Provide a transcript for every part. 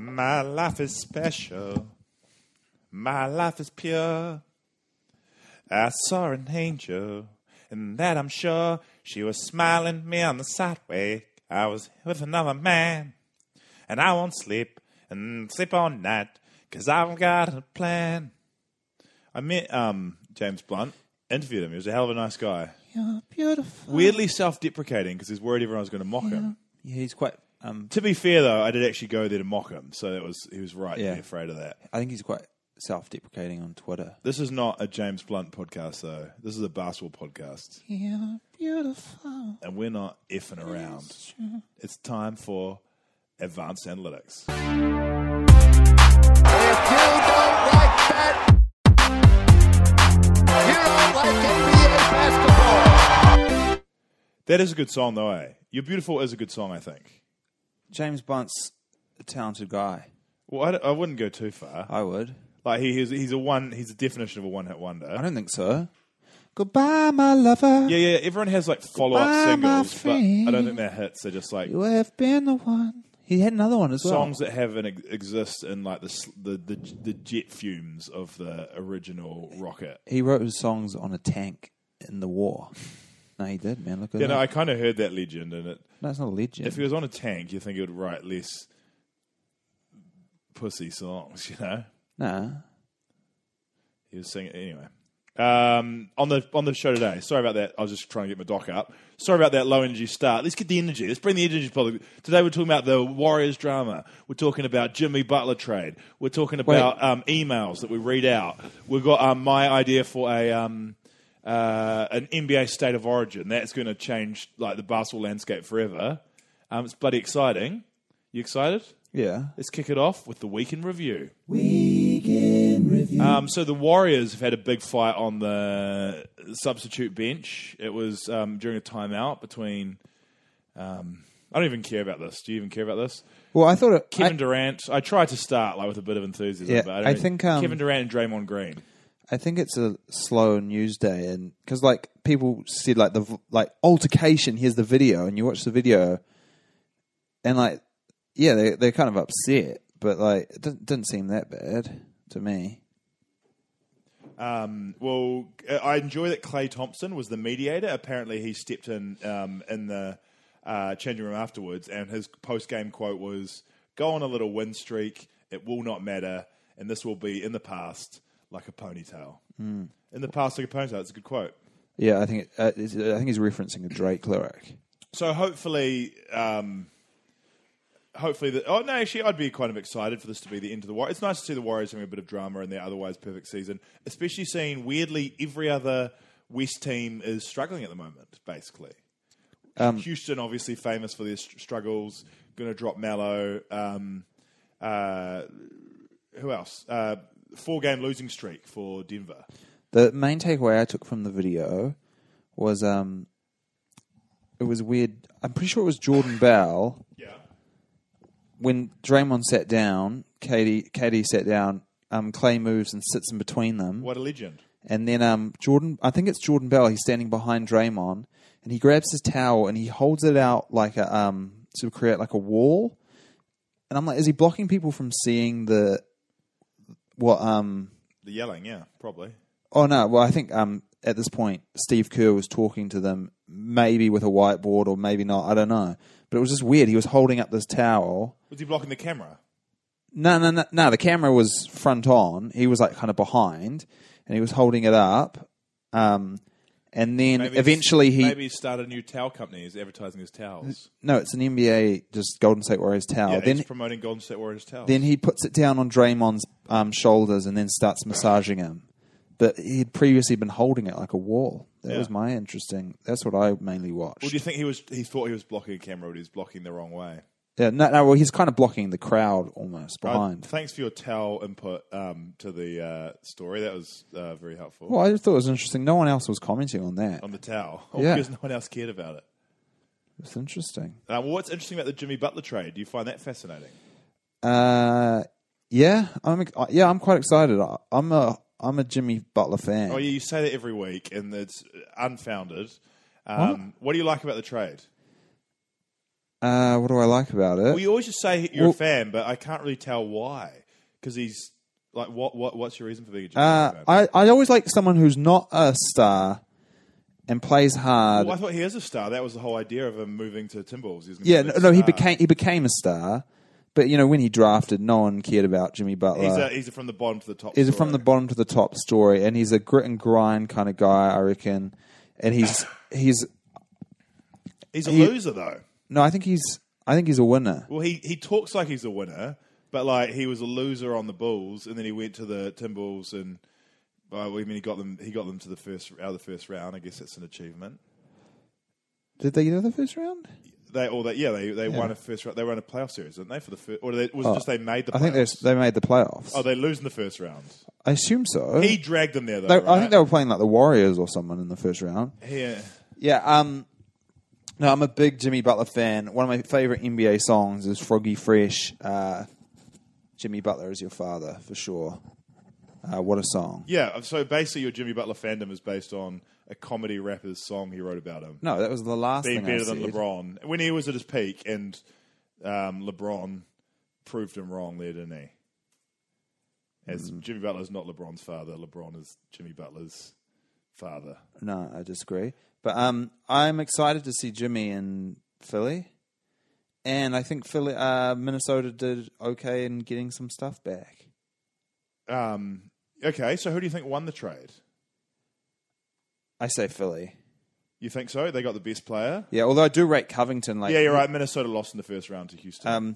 My life is special. My life is pure. I saw an angel, and that I'm sure. She was smiling at me on the sideway. I was with another man, and I won't sleep and sleep all night, 'cause I've got a plan. I met James Blunt, interviewed him. He was a hell of a nice guy. You're beautiful. Weirdly self-deprecating because he's worried everyone was going to mock him. Yeah, he's quite... To be fair, though, I did actually go there to mock him, so he was right to Yeah. be afraid of that. I think he's quite self-deprecating on Twitter. This is not a James Blunt podcast, though. This is a basketball podcast. You're beautiful. And we're not effing around. It's time for Advanced Analytics. If you don't like that, you don't like NBA basketball. That is a good song, though, eh? You're Beautiful is a good song, I think. James Blunt's a talented guy. Well, I wouldn't go too far. I would. Like he's a definition of a one-hit wonder. I don't think so. Goodbye, my lover. Yeah. Everyone has like follow-up Goodbye, my singles, but I don't friend. think they're hits. They're just like You have been the one. He had another one as well. songs that have exist in like the jet fumes of the original rocket. He wrote his songs on a tank in the war. No, he did, man. Look at that. I kind of heard that legend, and No, it's not a legend. if he was on a tank, you think he would write less pussy songs, you know? Nah. He was singing anyway. On the show today. Sorry about that. I was just trying to get my doc up. Sorry about that low energy start. Let's get the energy. Let's bring the energy public. Today we're talking about the Warriors drama. We're talking about Jimmy Butler trade. We're talking about emails that we read out. We've got my idea for an NBA state of origin. That's going to change like the basketball landscape forever. It's bloody exciting. You excited? Yeah. Let's kick it off with the Weekend Review. So the Warriors have had a big fight on the substitute bench. It was during a timeout between... I don't even care about this. Do you even care about this? Well, I thought Kevin Durant. I tried to start like with a bit of enthusiasm, Yeah, but I think, Kevin Durant and Draymond Green. I think it's a slow news day, and because like people said like the altercation. Here's the video, and you watch the video, and like they're kind of upset, but like it didn't seem that bad to me. Well, I enjoy that Klay Thompson was the mediator. Apparently, he stepped in the changing room afterwards, and his post-game quote was, "Go on a little win streak. It will not matter, and this will be in the past like a ponytail." In the past, like a ponytail. It's a good quote. Yeah, I think he's referencing a Drake lyric. So hopefully, actually, I'd be kind of excited for this to be the end of the Warriors. It's nice to see the Warriors having a bit of drama in their otherwise perfect season, especially seeing, weirdly, every other West team is struggling at the moment, basically. Houston, obviously famous for their struggles, going to drop Melo. Who else? 4-game losing streak for Denver. The main takeaway I took from the video was it was weird. I'm pretty sure it was Jordan Bell. Yeah. When Draymond sat down, KD sat down, Klay moves and sits in between them. What a legend. And then I think it's Jordan Bell, he's standing behind Draymond, and he grabs his towel and he holds it out like to create like a wall. And I'm like, is he blocking people from seeing the yelling, yeah, probably. Oh no, well I think at this point Steve Kerr was talking to them, maybe with a whiteboard or maybe not, I don't know. But it was just weird. He was holding up this towel. Was he blocking the camera? No. The camera was front on. He was like kind of behind, and he was holding it up. And then eventually maybe started a new towel company. He's advertising his towels. No, it's an NBA, just Golden State Warriors towel. Yeah, then he's promoting Golden State Warriors towels. Then he puts it down on Draymond's shoulders and then starts massaging him. But he'd previously been holding it like a wall. That was my interesting. That's what I mainly watched. Well, do you think he thought he was blocking a camera, but he was blocking the wrong way? Yeah, no. Well, he's kind of blocking the crowd almost behind. Thanks for your towel input to the story. That was very helpful. Well, I just thought it was interesting. No one else was commenting on that. On the towel. Yeah. Because no one else cared about it. It's interesting. Well, what's interesting about the Jimmy Butler trade? Do you find that fascinating? Yeah, I'm quite excited. I'm a Jimmy Butler fan. Oh, yeah, you say that every week, and it's unfounded. What do you like about the trade? What do I like about it? Well, you always just say you're Well- a fan, but I can't really tell why. Because he's like, what's your reason for being a Jimmy Butler fan? I always like someone who's not a star and plays hard. Well, I thought he is a star. That was the whole idea of him moving to Timberwolves. He was gonna Yeah, be a no, he star. became a star, but when he drafted, no one cared about Jimmy Butler. He's a from the bottom to the top. He's a story. from the bottom to the top story, and he's a grit and grind kind of guy, I reckon. And he's He's a loser though. no, I think he's a winner. Well, he talks like he's a winner, but like he was a loser on the Bulls, and then he went to the Timberwolves, and he got them to out of the first round. I guess that's an achievement. Did they get out of the first round? They won a first round. They won a playoff series, didn't they? For the first, or was it just they made the? I think playoffs? they made the playoffs. Oh, they lose in the first round. I assume so. He dragged them there, though. I right? think they were playing like the Warriors or someone in the first round. Yeah. Yeah. No, I'm a big Jimmy Butler fan. One of my favorite NBA songs is Froggy Fresh. Jimmy Butler is your father, for sure. What a song. Yeah, so basically your Jimmy Butler fandom is based on a comedy rapper's song he wrote about him. No, that was the last Being thing I better than said. LeBron. When he was at his peak, and LeBron proved him wrong there, didn't he? As Jimmy Butler's not LeBron's father, LeBron is Jimmy Butler's father. No, I disagree. But I'm excited to see Jimmy in Philly. And I think Minnesota did okay in getting some stuff back. Okay, so who do you think won the trade? I say Philly. You think so? They got the best player? Yeah, although I do rate Covington. Yeah, you're right. Minnesota lost in the first round to Houston.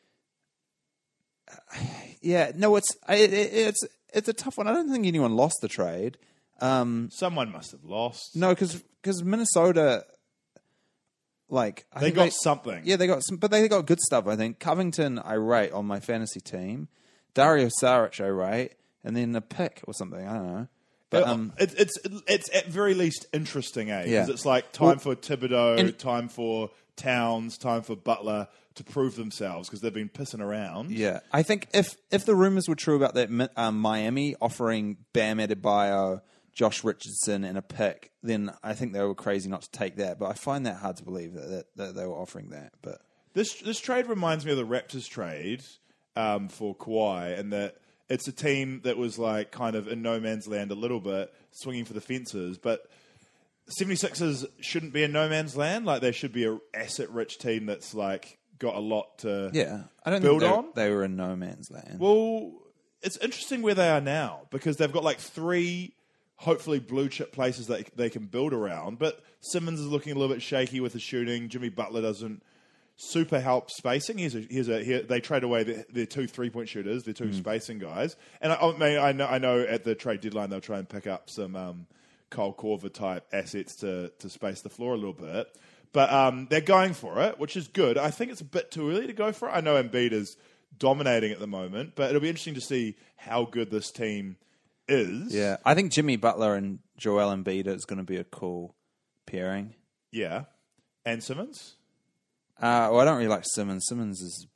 Yeah, no, it's a tough one. I don't think anyone lost the trade. Someone must have lost. No, because Minnesota, like I They think got something. Yeah, they got some, but they got good stuff. I think Covington I rate on my fantasy team, Dario Saric I rate, and then a pick or something. I don't know. But It's at very least interesting, eh? Because Yeah. it's like time Well, for Thibodeau, and- time for Towns, time for Butler to prove themselves because they've been pissing around. yeah, I think if the rumors were true about that Miami offering Bam Adebayo, Josh Richardson, and a pick, then I think they were crazy not to take that. But I find that hard to believe that they were offering that. But This trade reminds me of the Raptors trade for Kawhi, and that it's a team that was like kind of in no man's land a little bit, swinging for the fences, but 76ers shouldn't be in no man's land. Like, they should be a asset-rich team that's like got a lot to yeah, I don't build think on. they were in no man's land. Well, it's interesting where they are now because they've got like three hopefully blue chip places that they can build around. But Simmons is looking a little bit shaky with the shooting. Jimmy Butler doesn't super help spacing. They trade away their two 3-point shooters, their two spacing guys. And I know at the trade deadline they'll try and pick up some Kyle Korver type assets to space the floor a little bit. But they're going for it, which is good. I think it's a bit too early to go for it. I know Embiid is dominating at the moment, but it'll be interesting to see how good this team is. Yeah, I think Jimmy Butler and Joel Embiid is going to be a cool pairing. Yeah. And Simmons? Well, I don't really like Simmons. Simmons is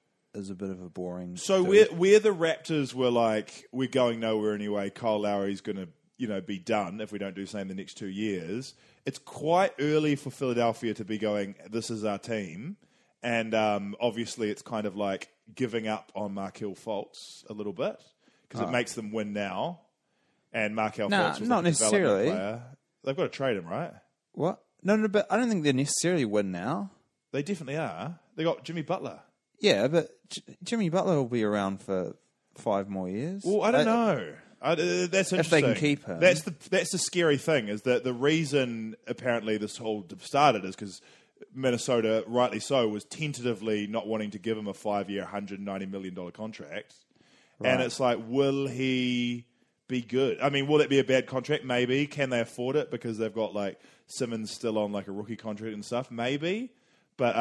a bit of a boring. So dude. where the Raptors were like, we're going nowhere anyway, Kyle Lowry's going to be done if we don't do something the next 2 years, it's quite early for Philadelphia to be going, this is our team. And obviously it's kind of like giving up on Markelle Fultz a little bit because it makes them win now. And Markelle Fultz was not like a development necessarily. player. They've got to trade him, right? What? No, but I don't think they necessarily win now. They definitely are. They got Jimmy Butler. Yeah, but Jimmy Butler will be around for 5 more years. Well, I don't know. That's interesting. If they can keep him. That's the scary thing, is that the reason apparently this whole started is because Minnesota, rightly so, was tentatively not wanting to give him a 5-year, $190 million contract. Right. And it's like, will he be good? I mean, will it be a bad contract? Maybe. Can they afford it because they've got like Simmons still on like a rookie contract and stuff? Maybe. But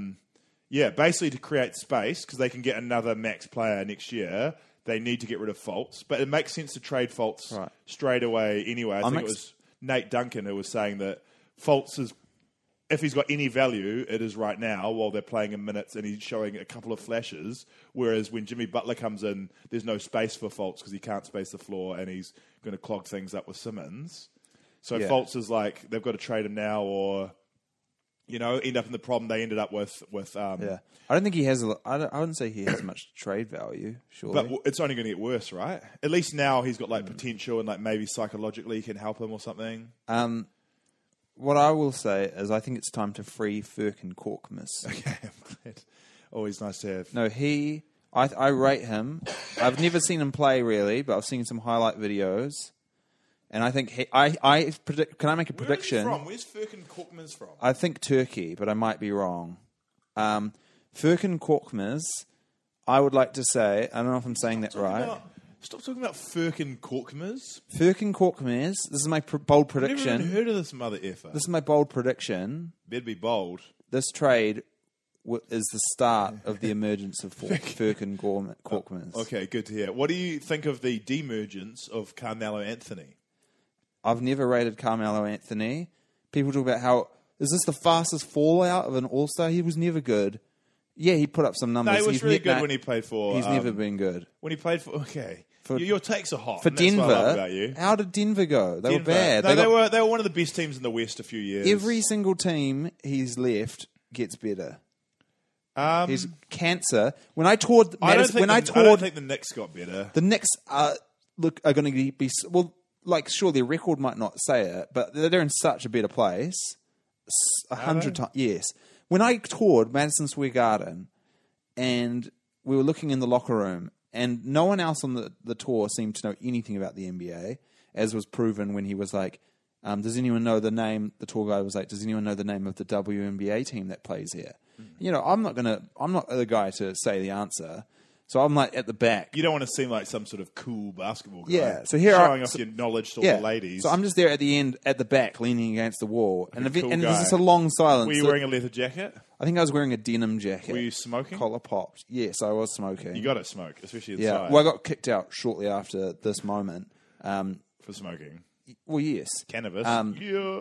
yeah, basically to create space because they can get another max player next year. They need to get rid of Fultz, but it makes sense to trade Fultz Right. straight away anyway. I think it was Nate Duncan who was saying that Fultz is, if he's got any value, it is right now while they're playing in minutes and he's showing a couple of flashes. Whereas when Jimmy Butler comes in, there's no space for Fultz because he can't space the floor and he's going to clog things up with Simmons. So Yeah. Fultz is like, they've got to trade him now or end up in the problem they ended up with. Yeah, I don't think he has. I wouldn't say he has much trade value. Surely, But it's only going to get worse, right? At least now he's got potential and maybe psychologically can help him or something. what I will say is I think it's time to free Firkin Korkmaz. Okay, I'm glad. Always nice to have. No, I rate him. I've never seen him play really, but I've seen some highlight videos. And I think I predict. Can I make a prediction? Where is he from? Where's Firkin Korkmaz from? I think Turkey, but I might be wrong. Firkin Korkmaz, I would like to say, I don't know if I'm saying that right. Stop talking about Firkin Korkmaz. Firkin Korkmaz, this is my bold I've never prediction. even heard of this mother effer. This is my bold prediction. Better be bold. This trade is the start of the emergence of Firkin Korkmaz. Okay, good to hear. What do you think of the demergence of Carmelo Anthony? I've never rated Carmelo Anthony. People talk about how, is this the fastest fallout of an All-Star? He was never good. Yeah, he put up some numbers. No, he was really good when he played for... He's never been good. When he played for... Okay. Your takes are hot. For and that's Denver, what I love about you. how did Denver go? They were bad. No, they were one of the best teams in the West a few years. Every single team he's left gets better. He's cancer. When I toured... I don't think the Knicks got better. The Knicks are going to be... Well, sure, their record might not say it, but they're in such a better place. 100 times. Yes. When I toured Madison Square Garden and we were looking in the locker room and no one else on the tour seemed to know anything about the NBA, as was proven when he was like, does anyone know the name? The tour guide was like, does anyone know the name of the WNBA team that plays here? I'm not the guy to say the answer. So I'm at the back. You don't want to seem like some sort of cool basketball guy. Yeah. So showing off your knowledge to all the ladies. So I'm just there at the end, at the back, leaning against the wall, and cool there's guy. just a long silence. Were you wearing a leather jacket? I think I was wearing a denim jacket. Were you smoking? Collar popped. Yes, I was smoking. You got to smoke, especially inside. Yeah. Well, I got kicked out shortly after this moment. For smoking. Well, yes. Cannabis. And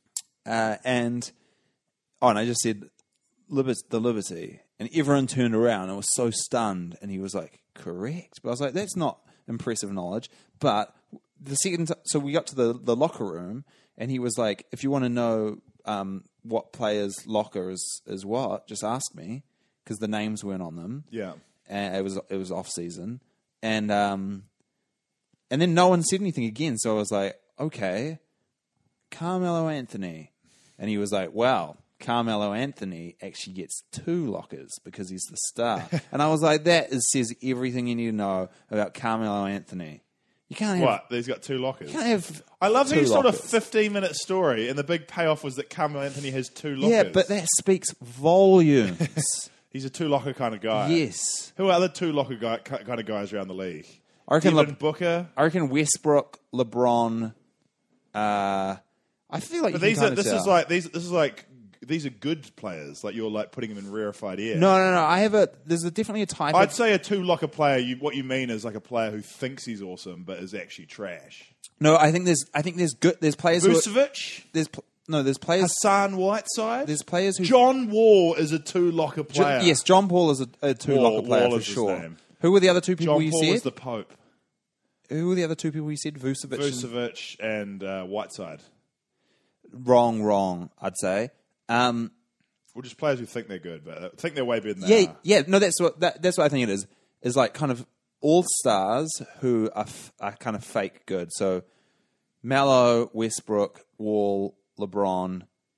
I just said the Liberty, and everyone turned around and was so stunned, and he was like, correct. But I was like, that's not impressive knowledge. But the second, so we got to the locker room, and he was like, if you want to know what player's locker is what, just ask me, because the names weren't on them. Yeah. And it was off season, and then no one said anything again. So I was like, okay, Carmelo Anthony, and he was like, wow. Carmelo Anthony actually gets 2 lockers because he's the star. And I was like, says everything you need to know about Carmelo Anthony. You can't have... What? He's got 2 lockers? You can't have I love two his sort of lockers. 15-minute story, and the big payoff was that Carmelo Anthony has 2 lockers. Yeah, but that speaks volumes. He's a 2-locker kind of guy. Yes. Who are the 2-locker kind of guys around the league? I reckon Devin Booker? I reckon Westbrook, LeBron... I feel like But you can this is like these are good players. Like you're putting them in rarefied air. No. There's definitely a type. I'd say a 2-locker player. What you mean is like a player who thinks he's awesome but is actually trash. No, I think there's good. There's players. Vucevic. There's players. Hassan Whiteside. There's players who. John Wall is a 2-locker player. Yes, John Paul is a 2-locker player Wall for is his sure. name. Who were the other 2 people John you Paul said? was the Pope. Who were the other 2 people you said? Vucevic and Whiteside. Wrong. I'd say. Well, just players who think they're good, but think they're way better than they are. Yeah. No, that's what I think it is. Is like kind of all stars who are kind of fake good. So Melo, Westbrook, Wall, LeBron.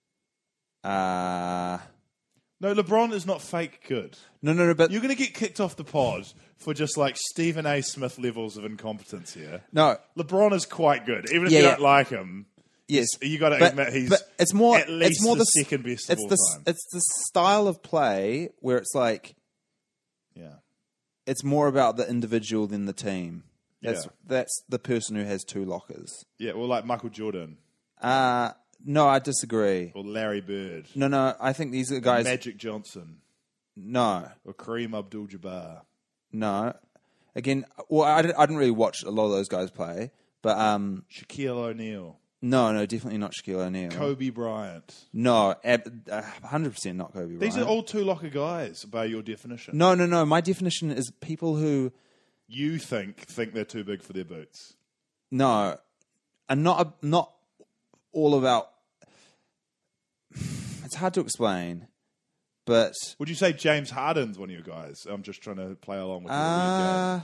No, LeBron is not fake good. No. But You're going to get kicked off the pod for just Stephen A. Smith levels of incompetence here. no. LeBron is quite good, even if Yeah, you yeah. don't like him. Yes, You got to but- admit he's but it's more, at least it's more the second best of all time. It's the style of play where it's like Yeah. it's more about the individual than the team. Yeah. That's the person who has 2 lockers. Yeah, well, like Michael Jordan No, I disagree. or Larry Bird No, I think these are guys. Magic Johnson No. or Kareem Abdul-Jabbar. No. Again, well, I didn't really watch a lot of those guys play, but Shaquille O'Neal. no, definitely not Shaquille O'Neal. Kobe Bryant. No, 100% not Kobe Bryant. These are all 2-locker guys by your definition. No. My definition is people who You think they're too big for their boots. no, are not all about. It's hard to explain, but Would you say James Harden's one of your guys? I'm just trying to play along with the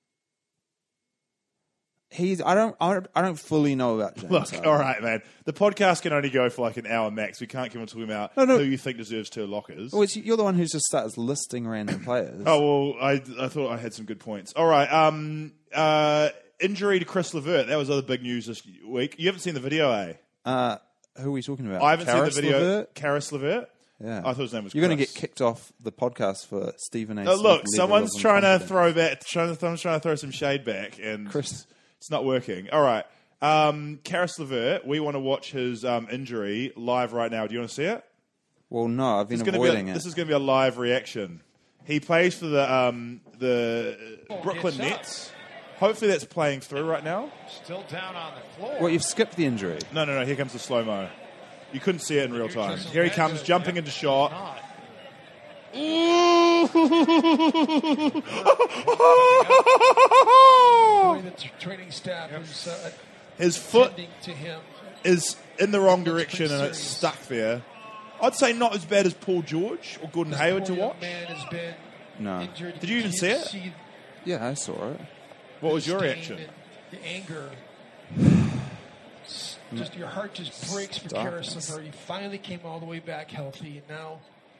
he's. I don't fully know about James. Look, Harden. all right, man. The podcast can only go for like an hour max. We can't keep on talking about No. who you think deserves 2 lockers. Well, you're the one who's just started listing random players. Oh, well, I thought I had some good points. All right. Injury to Chris LeVert. That was other big news this week. You haven't seen the video, eh? Who are we talking about? I haven't seen the Karis video. LeVert? Karis LeVert? Yeah. I thought his name was You're going to Chris. get kicked off the podcast for Stephen A. Oh, Smith look, level someone's of trying to incompetence. someone's trying to throw some shade back, and Chris. it's not working. All right. Karis LeVert, we want to watch his injury live right now. Do you want to see it? Well, no, I've been This is avoiding it. This is going to be a live reaction. He plays for the Brooklyn Nets. Hopefully that's playing through right now. Still down on the floor. Well, you've skipped the injury. No. Here comes the slow-mo. You couldn't see it in real time. Here he comes, jumping into shot. The training staff is His foot tending to him. is in the wrong direction and it's stuck there. I'd say not as bad as Paul George or Gordon Hayward to Poor young watch. man has been No. injured. Did you even see it? Yeah, I saw it. What was your pain reaction? and The anger. Just your heart just breaks for Stop. Karis LeVert. He finally came all the way back healthy, and now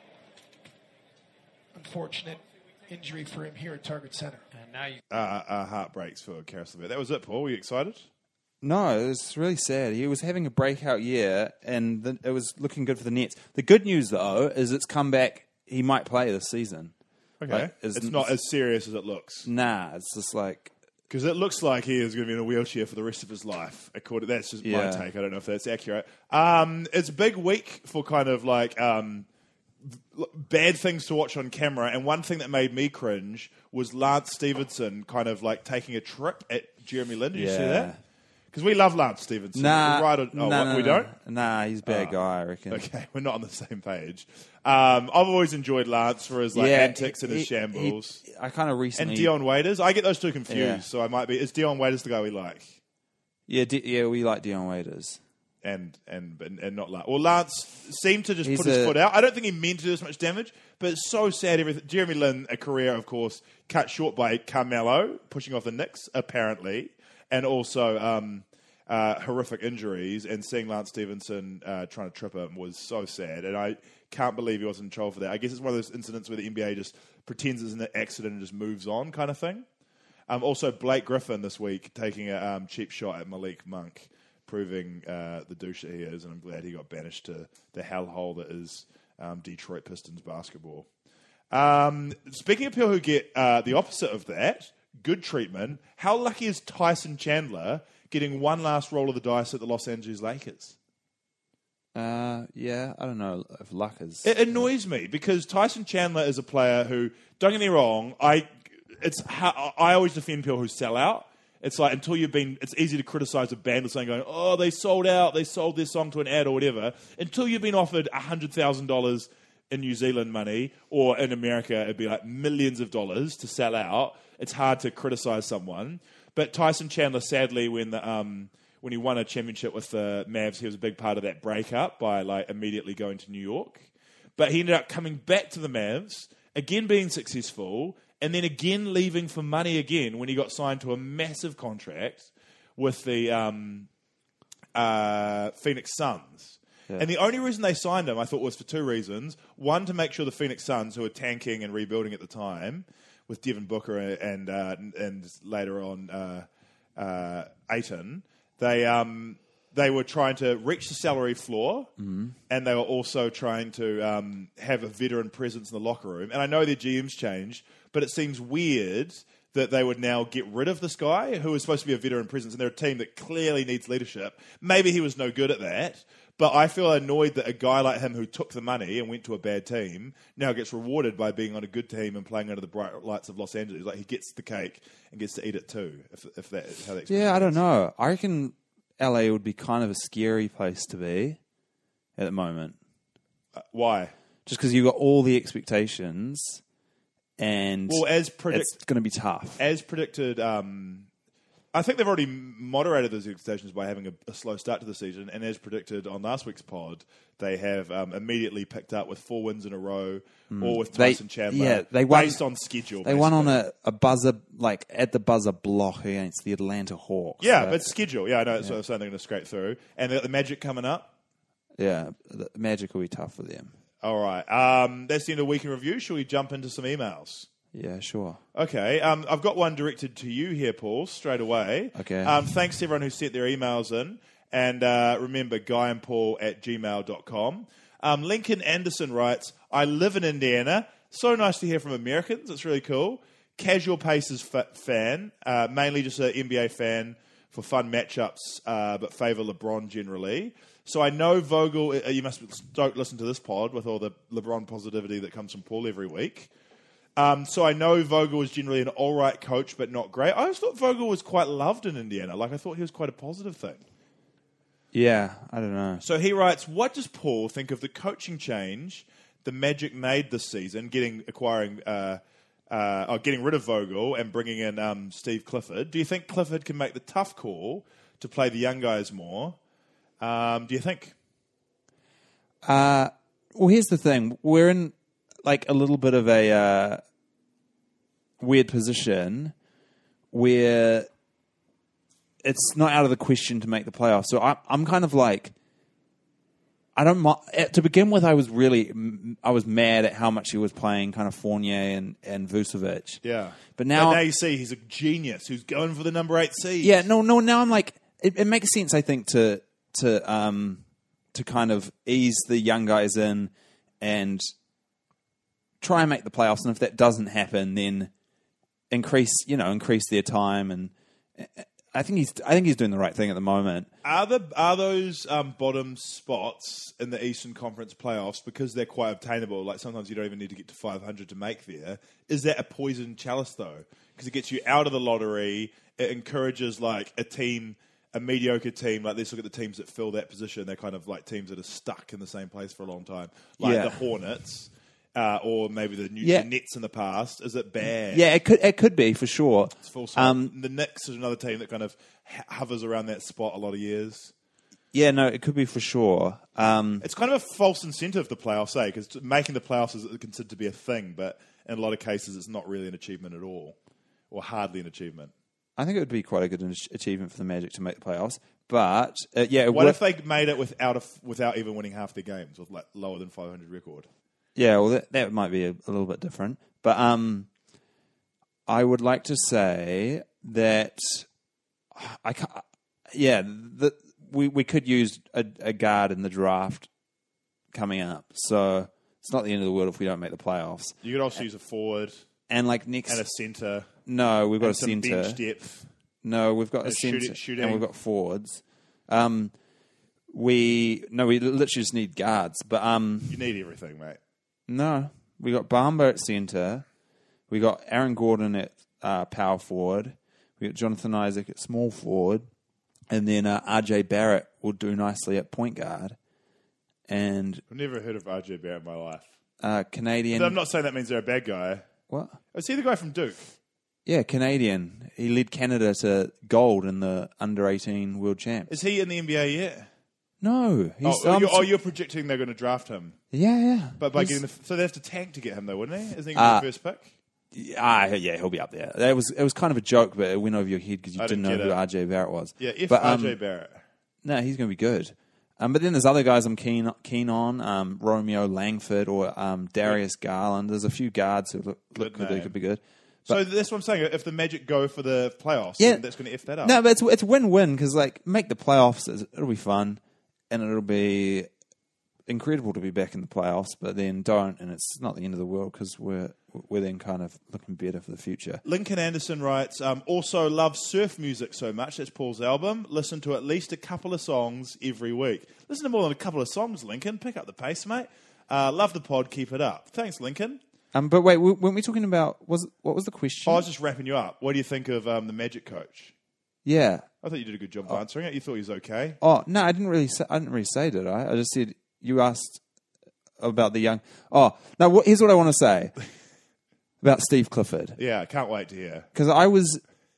unfortunate injury for him here at Target Center. And now you Heartbreaks for Karis LeVert. That was it, Paul. Were you excited? No, it was really sad. He was having a breakout year, and it was looking good for the Nets. The good news, though, is it's come back. He might play this season. Okay. Like, it's not as serious as it looks. Nah, it's just like Because it looks like he is going to be in a wheelchair for the rest of his life. That's just my Yeah. take. I don't know if that's accurate. It's a big week for kind of like bad things to watch on camera. And one thing that made me cringe was Lance Stevenson kind of like taking a trip at Jeremy Lin. Did you see that? Because we love Lance Stevenson. nah. Right on, we don't? Nah, he's a bad guy. I reckon. Okay, we're not on the same page. I've always enjoyed Lance for his antics and his shambles. I kind of And recently Dion Waiters. I get those two confused, Yeah. so I might be. Is Dion Waiters the guy we like? Yeah, we like Dion Waiters. And not Lance. Well, Lance seemed to just He's put his a- foot out. I don't think he meant to do this much damage, but it's so sad. Everything. Jeremy Lin, a career, of course, cut short by Carmelo pushing off the Knicks, apparently, and also horrific injuries. And seeing Lance Stevenson trying to trip him was so sad, and I can't believe he wasn't in trouble for that. I guess it's one of those incidents where the NBA just pretends it's an accident and just moves on, kind of thing. Also, Blake Griffin this week taking a cheap shot at Malik Monk, proving the douche that he is, and I'm glad he got banished to the hellhole that is Detroit Pistons basketball. Speaking of people who get the opposite of that, good treatment, how lucky is Tyson Chandler getting one last roll of the dice at the Los Angeles Lakers? Yeah, I don't know if luck is. It annoys me because Tyson Chandler is a player who, don't get me wrong, I always defend people who sell out. It's like until you've been, it's easy to criticize a band or something going, oh, they sold out, they sold their song to an ad or whatever. Until you've been offered $100,000 in New Zealand money, or in America, it'd be like millions of dollars to sell out. It's hard to criticize someone. But Tyson Chandler, sadly, when he won a championship with the Mavs, he was a big part of that breakup by like immediately going to New York. But he ended up coming back to the Mavs, again being successful, and then again leaving for money again when he got signed to a massive contract with the Phoenix Suns. Yeah. And the only reason they signed him, I thought, was for two reasons. One, to make sure the Phoenix Suns, who were tanking and rebuilding at the time, with Devin Booker and later on Ayton, they were trying to reach the salary floor, and they were also trying to have a veteran presence in the locker room. And I know their GM's changed, but it seems weird that they would now get rid of this guy who was supposed to be a veteran presence, and they're a team that clearly needs leadership. Maybe he was no good at that, but I feel annoyed that a guy like him who took the money and went to a bad team now gets rewarded by being on a good team and playing under the bright lights of Los Angeles. Like, he gets the cake and gets to eat it too, if that is how that Yeah, I don't know. I reckon LA would be kind of a scary place to be at the moment. Why? Just because you've got all the expectations, and Well, as it's going to be tough. as predicted, I think they've already moderated those expectations by having a slow start to the season, and as predicted on last week's pod, they have immediately picked up with 4 wins in a row, all with Tyson Chandler. they won, based on schedule. They won on a buzzer, like at the buzzer block against the Atlanta Hawks. Yeah, but schedule. Yeah, I know. That's what I was saying. They're going to scrape through, and they got the Magic coming up. Yeah, the Magic will be tough for them. All right, that's the end of week in review. Shall we jump into some emails? Yeah, sure. Okay, I've got one directed to you here, Paul, straight away. Okay. Thanks to everyone who sent their emails in. And remember, guyandpaul@gmail.com. Lincoln Anderson writes, I live in Indiana. So nice to hear from Americans. It's really cool. Casual Pacers fan, mainly just an NBA fan for fun matchups, but favour LeBron generally. So I know Vogel, you must don't listen to this pod with all the LeBron positivity that comes from Paul every week. So I know Vogel was generally an all right coach, but not great. I always thought Vogel was quite loved in Indiana. Like, I thought he was quite a positive thing. Yeah, I don't know. So he writes, what does Paul think of the coaching change the Magic made this season, getting rid of Vogel and bringing in Steve Clifford? Do you think Clifford can make the tough call to play the young guys more? Do you think? Well, here's the thing. We're in like a little bit of a weird position where it's not out of the question to make the playoffs. So I'm kind of like, I don't mind. To begin with, I was mad at how much he was playing kind of Fournier and Vucevic. Yeah. But now you see he's a genius who's going for the number 8 seed. Yeah, no. Now I'm like, it makes sense, I think, to kind of ease the young guys in and try and make the playoffs, and if that doesn't happen, then increase their time. And I think he's doing the right thing at the moment. Are those bottom spots in the Eastern Conference playoffs, because they're quite obtainable? Like, sometimes you don't even need to get to 500 to make there. Is that a poison chalice though? Because it gets you out of the lottery. It encourages like a mediocre team. Like, let's look at the teams that fill that position. They're kind of like teams that are stuck in the same place for a long time, like the Hornets. Or maybe the Nets in the past. Is it bad? Yeah, it could be for sure. It's full the Knicks is another team that kind of hovers around that spot a lot of years. Yeah, no, it could be for sure. It's kind of a false incentive to playoffs, because making the playoffs is considered to be a thing, but in a lot of cases it's not really an achievement at all, or hardly an achievement. I think it would be quite a good achievement for the Magic to make the playoffs. But what if they made it without even winning half their games, with like lower than 500 record? Yeah, well, that might be a little bit different. But I would like to say that we could use a guard in the draft coming up. So it's not the end of the world if we don't make the playoffs. You could also use a forward and like next and a centre. No, we've got and a centre. Bench depth. No, we've got a centre shooting. and we've got forwards. We literally just need guards. But you need everything, mate. No, we got Bamba at centre. We got Aaron Gordon at power forward. We got Jonathan Isaac at small forward, and then RJ Barrett will do nicely at point guard. And I've never heard of RJ Barrett in my life. Canadian. So I'm not saying that means they're a bad guy. What? Is he the guy from Duke? Yeah, Canadian. He led Canada to gold in the under-18 World Champs. Is he in the NBA yet? No. He's, you're projecting they're going to draft him. Yeah. But by getting so they have to tank to get him though, wouldn't he? Isn't he going to be the first pick? Yeah, he'll be up there. It was kind of a joke, but it went over your head because you didn't know who RJ Barrett was. Yeah, RJ Barrett. No, he's going to be good. But then there's other guys I'm keen on. Romeo Langford or Darius Garland. There's a few guards who look could be good. So that's what I'm saying. If the Magic go for the playoffs, that's going to F that up. No, but it's win-win because like make the playoffs. It'll be fun. And it'll be incredible to be back in the playoffs, but then don't, and it's not the end of the world because we're then kind of looking better for the future. Lincoln Anderson writes, also love surf music so much. That's Paul's album. Listen to at least a couple of songs every week. Listen to more than a couple of songs, Lincoln. Pick up the pace, mate. Love the pod. Keep it up. Thanks, Lincoln. But wait, weren't we talking about, what was the question? I was just wrapping you up. What do you think of the Magic coach? Yeah. I thought you did a good job answering it. You thought he was okay. Oh no, I didn't really say, did I? I just said you asked about the young. Oh no, here's what I want to say about Steve Clifford. Yeah, I can't wait to hear. Because I was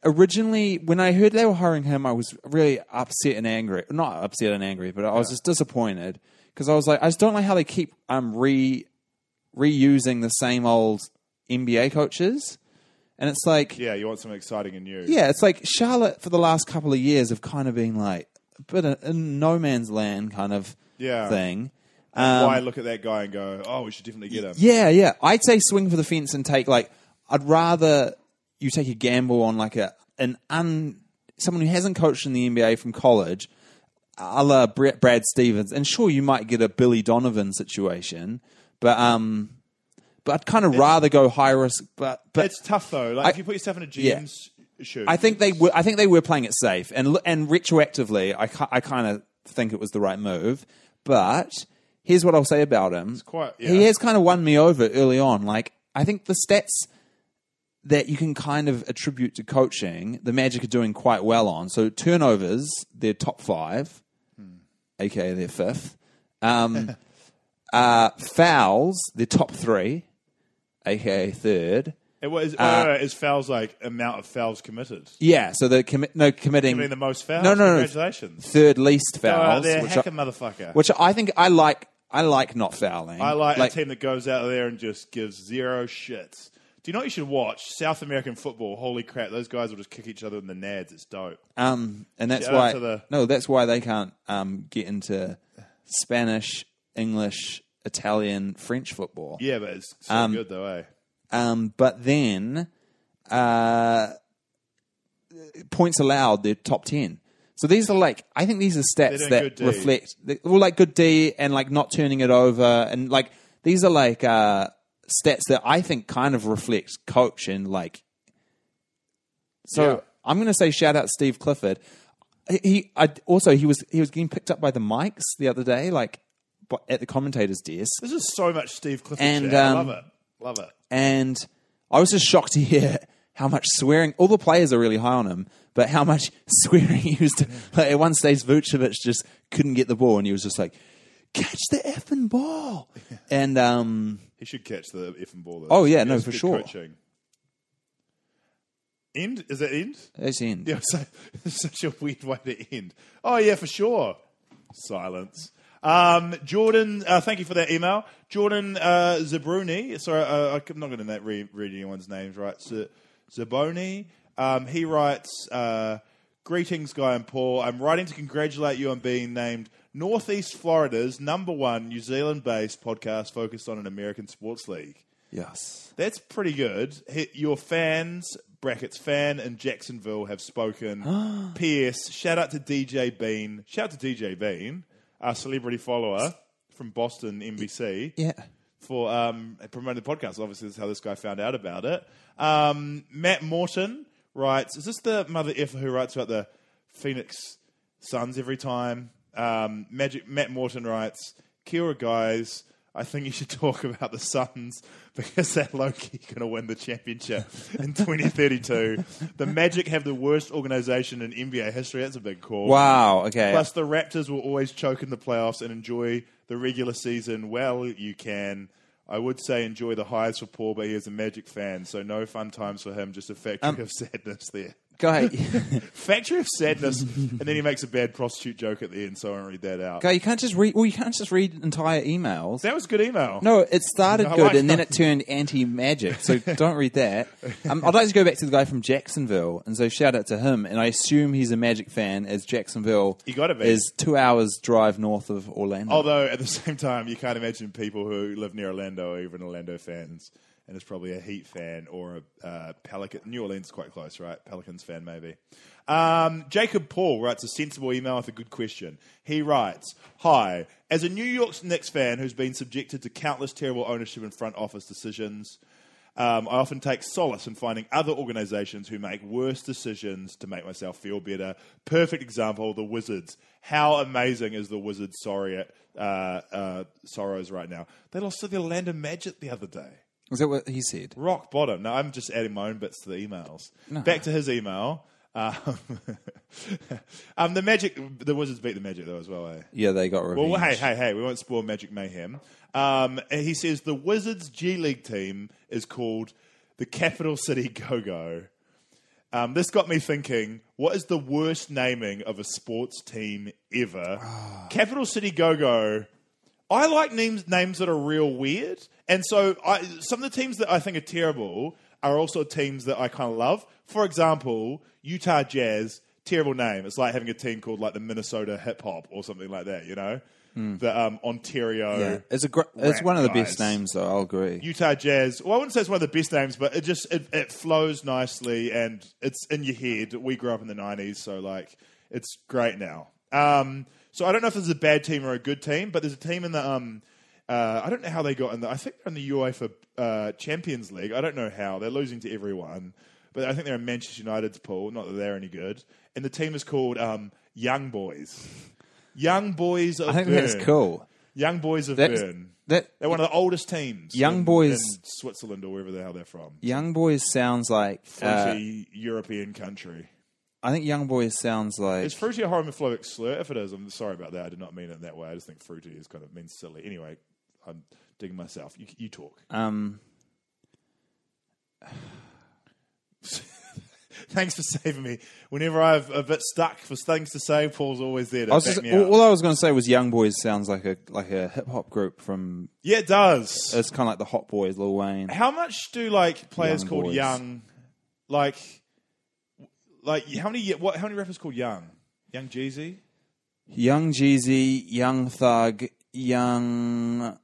originally, when I heard they were hiring him, I was really upset and angry. Not upset and angry, but I was just disappointed because I was like, I just don't like how they keep reusing the same old NBA coaches. And it's like, Yeah, you want something exciting and new. yeah, it's like Charlotte for the last couple of years have kind of been like a bit of a no man's land kind of thing. Why look at that guy and go, oh, we should definitely get him? Yeah. I'd say swing for the fence and take I'd rather you take a gamble on like someone who hasn't coached in the NBA from college, a la Brad Stevens, and sure you might get a Billy Donovan situation, but I'd kind of rather go high risk. But It's tough though. Like if you put yourself in a GM's shoes, I think they were playing it safe, and retroactively, I kind of think it was the right move. But here's what I'll say about him: he has kind of won me over early on. Like I think the stats that you can kind of attribute to coaching, the Magic are doing quite well on. So turnovers, they're top 5, aka they're 5th. Fouls, they're top 3, aka 3rd. It was is fouls like amount of fouls committed? Yeah, so they're committing the most fouls. No, Congratulations. 3rd least fouls. Go out there, hack a motherfucker. Which I think I like not fouling. I like a team that goes out there and just gives zero shits. Do you know what you should watch? South American football. Holy crap, those guys will just kick each other in the nads. It's dope. And that's Shout out to why that's why they can't get into Spanish, English, Italian, French football. Yeah, but it's so good though, eh? But then points allowed, they're top 10. So these are I think these are stats that reflect, good D and not turning it over. And these are stats that I think kind of reflect coach and I'm going to say shout out Steve Clifford. He was getting picked up by the mics the other day, at the commentator's desk. This is so much Steve Clifford and shit. I love it. And I was just shocked to hear how much swearing. All the players are really high on him, but how much swearing he used to. At one stage, Vucevic just couldn't get the ball, and he was just like, "Catch the effing ball!" And he should catch the effing ball. Though. Oh yeah, no, for sure. Coaching. End? Is it end? It's end. Yeah, so, it's such a weird way to end. Oh yeah, for sure. Silence. Jordan, thank you for that email. Jordan Zabruni. Sorry, I'm not going to read anyone's names right. Zaboni. He writes, greetings, Guy and Paul. I'm writing to congratulate you on being named Northeast Florida's #1 New Zealand-based podcast focused on an American sports league. Yes. That's pretty good. Your fans, brackets fan, in Jacksonville have spoken. P.S. Shout out to DJ Bean. Shout out to DJ Bean, our celebrity follower from Boston, NBC. Yeah. For promoting the podcast. Obviously, that's how this guy found out about it. Matt Morton writes, is this the mother effer who writes about the Phoenix Suns every time? Matt Morton writes, kia ora, guys. I think you should talk about the Suns because they're low-key going to win the championship in 2032. The Magic have the worst organization in NBA history. That's a big call. Wow, okay. Plus, the Raptors will always choke in the playoffs and enjoy the regular season well you can. I would say enjoy the highs for Paul, but he is a Magic fan, so no fun times for him, just a factory of sadness there. Guy, Factory of sadness, and then he makes a bad prostitute joke at the end, so I won't read that out. Guy, you can't just read. Well, you can't just read entire emails. That was a good email. No, it started I good like and then that. it turned anti-Magic. So don't read that. I'd like to go back to the guy from Jacksonville, and so shout out to him. And I assume he's a Magic fan, as Jacksonville You gotta be. is 2 hours drive north of Orlando. Although, at the same time, you can't imagine people who live near Orlando or even Orlando fans, and is probably a Heat fan or a Pelican. New Orleans is quite close, right? Pelicans fan, maybe. Jacob Paul writes a sensible email with a good question. He writes, hi, as a New York Knicks fan who's been subjected to countless terrible ownership and front office decisions, I often take solace in finding other organizations who make worse decisions to make myself feel better. Perfect example, the Wizards. How amazing is the Wizards' sorrows right now? They lost to the Orlando Magic the other day. Is that what he said? Rock bottom. No, I'm just adding my own bits to the emails. No. Back to his email. The Wizards beat the Magic though as well, eh? Yeah, they got revenge. Well, hey, we won't spoil Magic Mayhem. He says the Wizards G League team is called the Capital City Go-Go. This got me thinking, what is the worst naming of a sports team ever? Capital City Go-Go. I like names that are real weird. And so some of the teams that I think are terrible are also teams that I kind of love. For example, Utah Jazz, terrible name. It's like having a team called like the Minnesota Hip Hop or something like that, you know? The Ontario. Yeah, it's one of the best guys. names, though. I'll agree. Utah Jazz. Well, I wouldn't say it's one of the best names, but it flows nicely and it's in your head. We grew up in the 90s, so like it's great now. So I don't know if this is a bad team or a good team, but there's a team in the I don't know how they got in. I think they're in the UEFA Champions League. I don't know how. They're losing to everyone, but I think they're in Manchester United's pool. Not that they're any good. And the team is called Young Boys. Young Boys of Bern. I think that's cool. Young Boys of Bern. They're one of the oldest teams. Young Boys in Switzerland or wherever the hell they're from. Young Boys sounds like Fruity European country. I think Young Boys sounds like Is fruity a homophobic slur? If it is, I'm sorry about that. I did not mean it in that way. I just think fruity is kind of means silly. Anyway, I'm digging myself. You talk. Thanks for saving me. Whenever I'm a bit stuck for things to say, Paul's always there to back me up. all I was going to say was Young Boys sounds like a hip hop group from. Yeah, it does. It's kind of like the Hot Boys, Lil Wayne. How much do like players Young called Boys. Young, like how many rappers called Young? Young Jeezy? Young Jeezy, Young Thug, Young.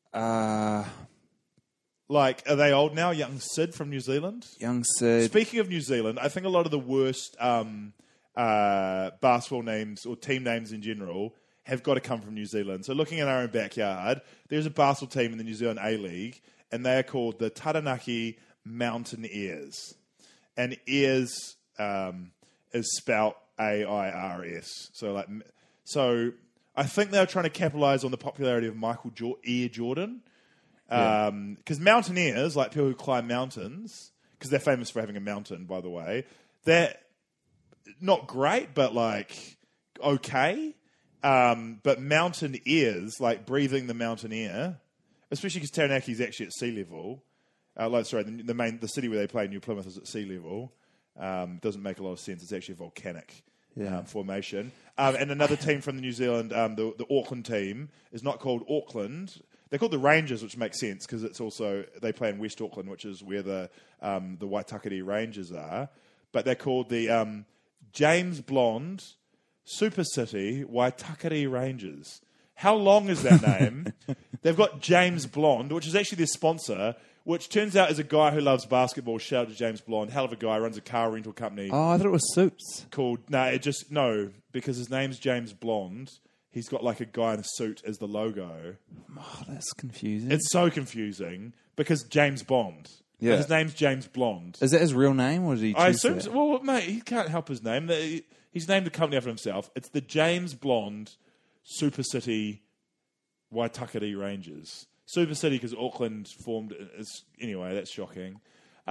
Like, are they old now? Young Sid from New Zealand? Young Sid. Speaking of New Zealand, I think a lot of the worst basketball names or team names in general have got to come from New Zealand. So looking at our own backyard, there's a basketball team in the New Zealand A-League, and they are called the Taranaki Mountaineers. And Ears is spelt A-I-R-S. So I think they were trying to capitalize on the popularity of Michael Air Jordan. Because mountaineers, like people who climb mountains, because they're famous for having a mountain, by the way, they're not great, but like okay. But mountaineers, like breathing the mountain air, especially because Taranaki is actually at sea level. The city where they play, New Plymouth, is at sea level. Doesn't make a lot of sense. It's actually a volcanic formation. And another team from the New Zealand, the Auckland team, is not called Auckland. They're called the Rangers, which makes sense because it's also they play in West Auckland, which is where the Waitakere Rangers are. But they're called the James Blonde Super City Waitakere Rangers. How long is that name? They've got James Blonde, which is actually their sponsor, which turns out is a guy who loves basketball. Shout out to James Blonde, hell of a guy, runs a car rental company Oh, I thought it was Suits. called because his name's James Blonde. He's got like a guy in a suit as the logo. Oh, that's confusing. It's so confusing because James Bond. Yeah. His name's James Blonde. Is that his real name, or did he choose I assume. that? So. Well, mate, he can't help his name. He's named the company after himself. It's the James Blonde Super City Waitakere Rangers. Super City because Auckland formed. Anyway, that's shocking.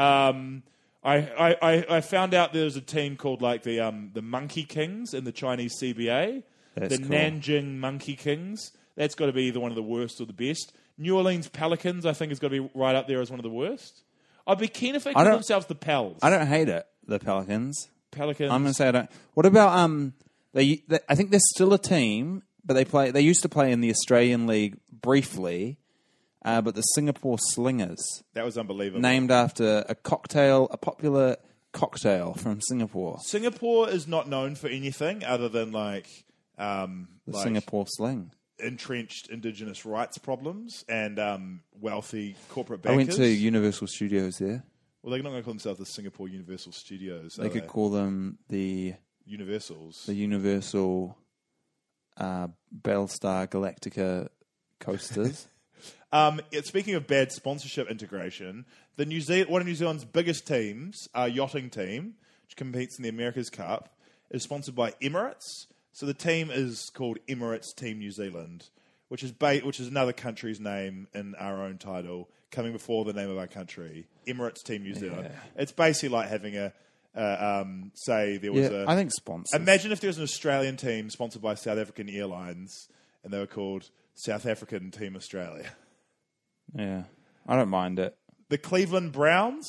I found out there was a team called like the Monkey Kings in the Chinese CBA. That's the cool. Nanjing Monkey Kings. That's got to be either one of the worst or the best. New Orleans Pelicans, I think, has got to be right up there as one of the worst. I'd be keen if they called themselves the Pels. I don't hate it. The Pelicans. Pelicans. I'm going to say I don't. What about they? I think they're still a team, but they play. They used to play in the Australian League briefly, but the Singapore Slingers, That was unbelievable. named after a popular cocktail from Singapore, Singapore is not known for anything other than the Singapore Sling. entrenched indigenous rights problems and wealthy corporate bankers. I went to Universal Studios there. Well, they're not going to call themselves the Singapore Universal Studios. They could call them the Universals. Universal Battlestar Galactica coasters. Speaking of bad sponsorship integration, one of New Zealand's biggest teams, our yachting team, which competes in the America's Cup, is sponsored by Emirates. So the team is called Emirates Team New Zealand, which is another country's name in our own title, coming before the name of our country. Emirates Team New Zealand. Yeah. It's basically like having say there was I think sponsors. Imagine if there was an Australian team sponsored by South African Airlines, and they were called South African Team Australia. Yeah, I don't mind it. The Cleveland Browns.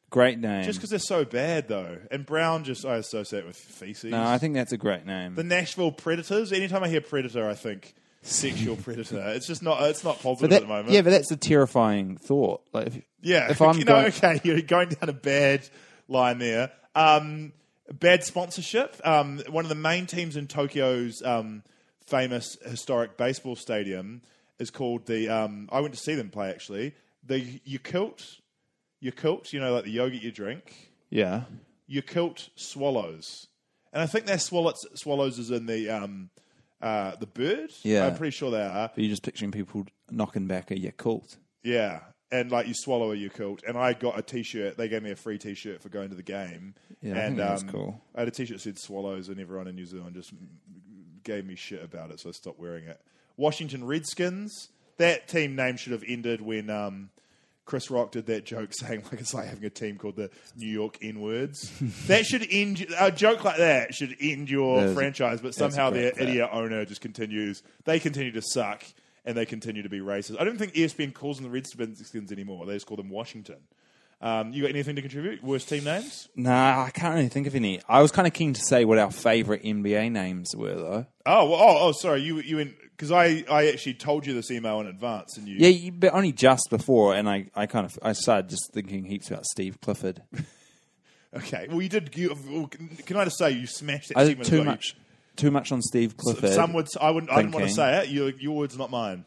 Great name. Just because they're so bad, though. And Brown I associate with feces. No, I think that's a great name. The Nashville Predators. Anytime I hear Predator, I think sexual predator. It's just not. It's not positive at the moment. Yeah, but that's a terrifying thought. Like, if I'm okay, you're going down a bad line there. Bad sponsorship. One of the main teams in Tokyo's famous historic baseball stadium is called the. I went to see them play actually. The Yakult, like the yogurt you drink. yeah. Yakult Swallows, and I think their swallows is in the bird. Yeah. I'm pretty sure they are. But you're just picturing people knocking back a Yakult. Yeah, and like you swallow a Yakult, and I got a T-shirt. They gave me a free T-shirt for going to the game. Yeah, I and think that's cool. I had a T-shirt that said Swallows, and everyone in New Zealand just gave me shit about it, so I stopped wearing it. Washington Redskins. That team name should have ended when Chris Rock did that joke saying like it's like having a team called the New York N-words. That should end a joke like that should end your franchise, but somehow their idiot owner just continues. They continue to suck and they continue to be racist. I don't think ESPN calls them the Redskins anymore. They just call them Washington. You got anything to contribute? Worst team names? Nah, I can't really think of any. I was kind of keen to say what our favourite NBA names were, though. Oh, sorry. You went because I actually told you this email in advance, and you. Yeah, but only just before, and I started just thinking heaps about Steve Clifford. Okay, well, you did. Can I just say you smashed that I segment? did too much on Steve Clifford. Some would. I didn't want to say it. Your words, not mine.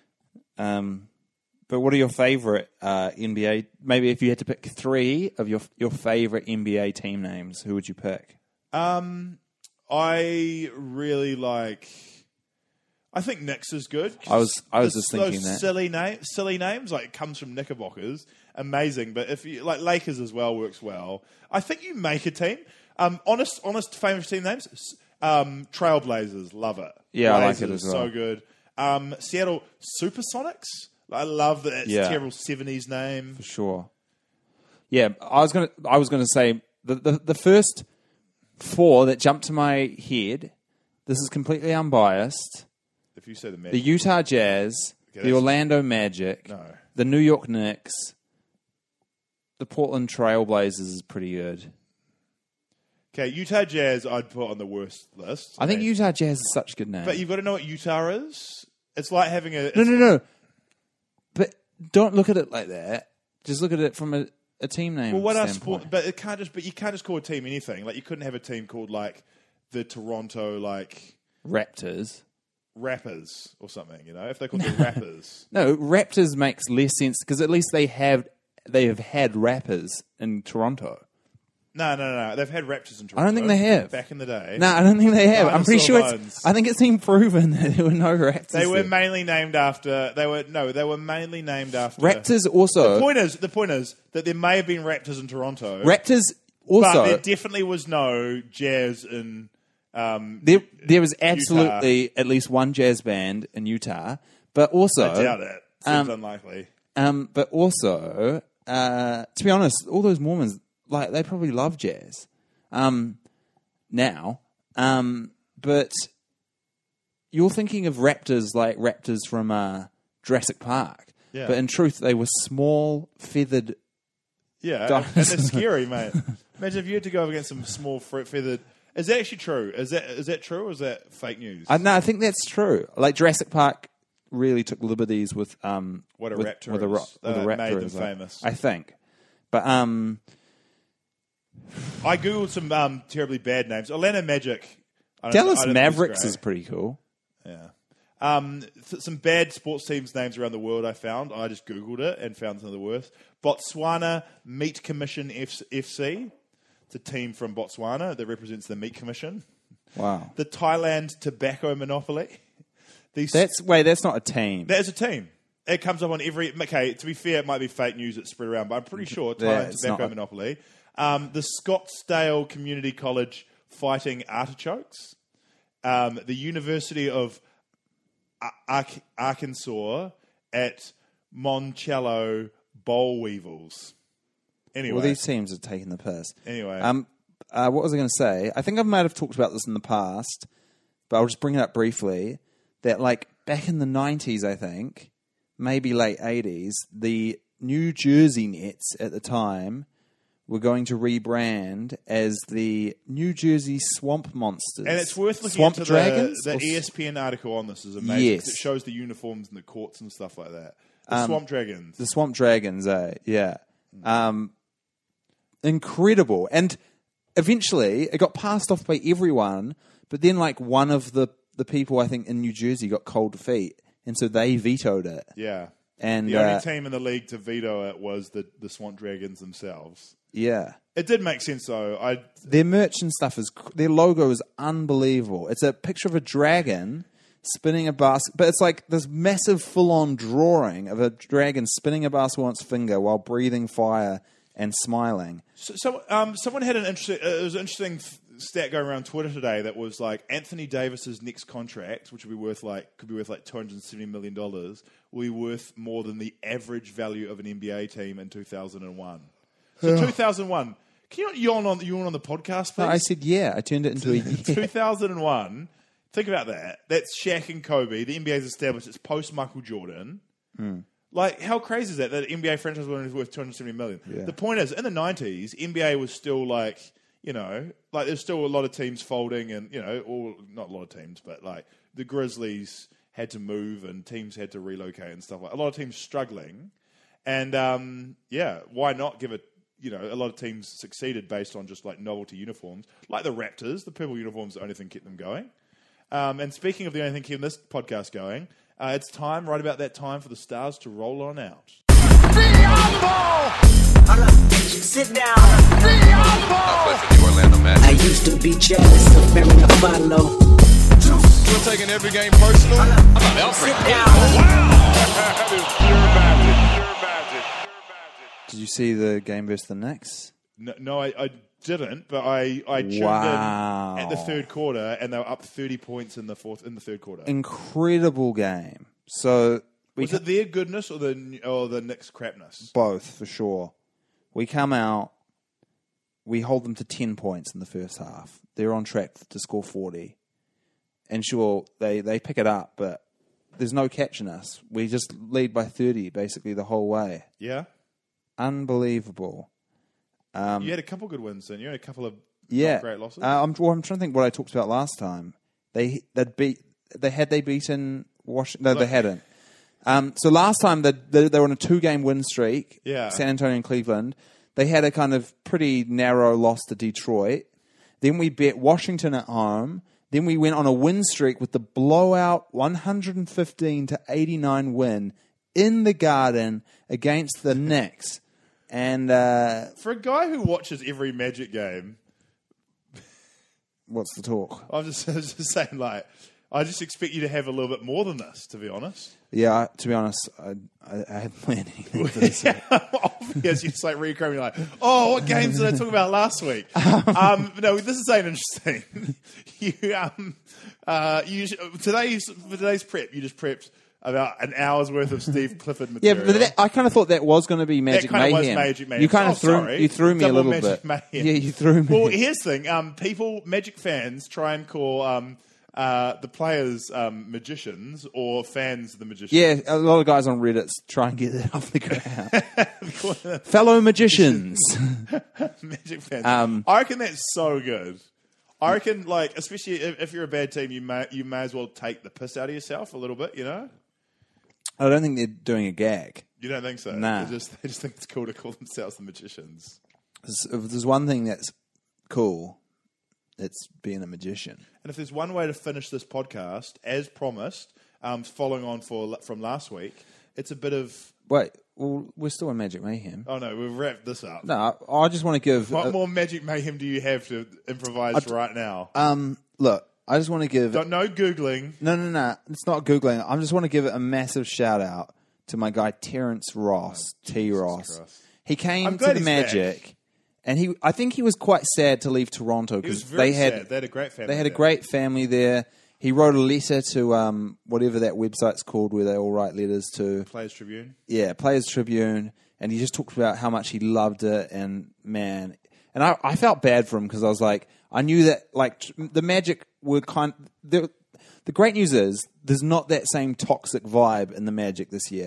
But what are your favourite NBA? Maybe if you had to pick three of your favourite NBA team names, who would you pick? I really like. I think Knicks is good. I was just thinking those that silly names like it comes from Knickerbockers, amazing. But if you like Lakers as well works well. I think you make a team. Honest famous team names. Trailblazers, love it. Yeah, Blazers, I like it as well. So good. Seattle Supersonics. I love that. It's a terrible 70s name. for sure. Yeah, I was gonna say the first four that jumped to my head. This is completely unbiased. If you say the Magic. The Utah Jazz, the Orlando Magic, the New York Knicks, the Portland Trailblazers is pretty good. Okay, Utah Jazz I'd put on the worst list. I think Utah Jazz is such a good name. But you've got to know what Utah is. It's like having a... No. But don't look at it like that. Just look at it from a team name Well, what else? standpoint. But you can't just call a team anything. Like you couldn't have a team called like the Toronto Raptors. Rappers or something. You know, if they're called the Rappers. No, Raptors makes less sense because at least they have had rappers in Toronto. No. They've had Raptors in Toronto. I don't think they have. Back in the day. No, I don't think they have. I'm pretty sure Bones. I think it's been proven that there were no Raptors. They were there. mainly named after. They were mainly named after Raptors also. The point is that there may have been Raptors in Toronto. Raptors but also. there definitely was no Jazz in. There was absolutely at least one jazz band in Utah, but also I doubt it. Seems unlikely. But also, to be honest, all those Mormons they probably love jazz now. But you're thinking of raptors like raptors from Jurassic Park, Yeah. but in truth, they were small, feathered. Yeah, and they're scary, mate. Imagine if you had to go up against some small feathered. Is that actually true? Is that true or is that fake news? No, I think that's true. Like Jurassic Park really took liberties with What a with, raptor with a, is. with a Made raptor them is, famous. I think. But I googled some terribly bad names. Orlando Magic. I Dallas don't think Mavericks it's is pretty cool. Yeah. Some bad sports teams' names around the world I found. I just Googled it and found some of the worst. Botswana Meat Commission FC. It's a team from Botswana that represents the Meat Commission. Wow. The Thailand Tobacco Monopoly. That's not a team. That is a team. It comes up on every... Okay, to be fair, it might be fake news that's spread around, but I'm pretty sure Thailand it's Tobacco not. Monopoly. The Scottsdale Community College Fighting Artichokes. The University of Arkansas at Moncello Boll Weevils. Anyway. Well, these teams are taking the piss. Anyway. What was I going to say? I think I might have talked about this in the past, but I'll just bring it up briefly. That back in the 90s, I think, maybe late 80s, the New Jersey Nets at the time were going to rebrand as the New Jersey Swamp Monsters. And it's worth looking Swamp into Dragons? the Or ESPN article on this is amazing. Yes. 'Cause it shows the uniforms and the courts and stuff like that. The Swamp Dragons. The Swamp Dragons, yeah. Incredible. And eventually it got passed off by everyone, but then like one of the people I think in New Jersey got cold feet, and so they vetoed it. Yeah. And the only team in the league to veto it was the Swamp Dragons themselves. yeah. It did make sense, though. Their merch and stuff their logo is unbelievable. It's a picture of a dragon spinning a basket, but it's like this massive full-on drawing of a dragon spinning a basketball on its finger while breathing fire and smiling. So, someone had an interesting. It was an interesting stat going around Twitter today that was like Anthony Davis's next contract, which could be worth like $270 million, will be worth more than the average value of an NBA team in 2001. So 2001. Can you not yawn on the podcast, please? No, I said yeah. I turned it into a yeah. 2001. Think about that. That's Shaq and Kobe. The NBA's established. It's post Michael Jordan. Like, how crazy is that? That an NBA franchise is worth $270 million. Yeah. The point is, in the 90s, NBA was still like, like there's still a lot of teams folding, and not a lot of teams, but like the Grizzlies had to move and teams had to relocate and stuff like. A lot of teams struggling, and why not give it? A lot of teams succeeded based on just like novelty uniforms, like the Raptors. The purple uniforms, the only thing kept them going. And speaking of the only thing keeping this podcast going, it's time, right about that time, for the Stars to roll on out. Sit down. I play for the Orlando Magic. I used to be jealous of Mary Buffalo. You're taking every game personal? I'm not Alfred. Sit down. Did you see the game versus the Knicks? No, I didn't, but I tuned in at the third quarter, and they were up 30 points in the third quarter. Incredible game. So Was it their goodness or the Knicks' crapness? both for sure. We come out, we hold them to 10 points in the first half. They're on track to score 40. And sure, they pick it up, but there's no catching us. We just lead by 30 basically the whole way. Yeah? Unbelievable. You had a couple good wins, then. You had a couple of Yeah. not great losses. I'm trying to think what I talked about last time. They beaten Washington. No, they hadn't. So last time they were on a 2-game win streak. Yeah. San Antonio and Cleveland. They had a kind of pretty narrow loss to Detroit. Then we bet Washington at home. Then we went on a win streak with the blowout 115-89 win in the Garden against the Knicks. And For a guy who watches every Magic game, what's the talk? I was just saying, like, I just expect you to have a little bit more than this, to be honest. Yeah, to be honest, I hadn't planned anything for this. Obvious, you're just like recramming, like, oh, what games did I talk about last week? No, this is ain't interesting. For today's prep, you just prepped about an hour's worth of Steve Clifford Yeah, material. but I kind of thought that was going to be Magic kind of was Mayhem. Magic Mayhem. You kind of sorry. you threw me Double a little Magic bit. Mayhem. Yeah, you threw me. Well, here's the thing. Magic fans try and call the players magicians or fans the magicians. Yeah, a lot of guys on Reddit try and get it off the ground. Fellow magicians. Magic fans. I reckon that's so good. I reckon, like, especially if you're a bad team, you may as well take the piss out of yourself a little bit, you know? I don't think they're doing a gag. You don't think so? Nah. They just think it's cool to call themselves the magicians. If there's one thing that's cool, it's being a magician. And if there's one way to finish this podcast, as promised, following on from last week, it's a bit of... Wait, well, we're still in Magic Mayhem. Oh, no, we've wrapped this up. No, I just want to give... What more Magic Mayhem do you have to improvise right now? Look, I just want to give... No Googling. No. It's not Googling. I just want to give a massive shout out to my guy Terrence Ross, T-Ross. Christ. He came I'm to glad the he's Magic, back. and I think he was quite sad to leave Toronto He was because very they had sad. They had a great family. They had a there. great family there. He wrote a letter to whatever that website's called where they all write letters to. Players Tribune. Yeah, Players Tribune. And he just talked about how much he loved it. And, man, and I felt bad for him because I was like, I knew that, like, the Magic were the great news is there's not that same toxic vibe in the Magic this year.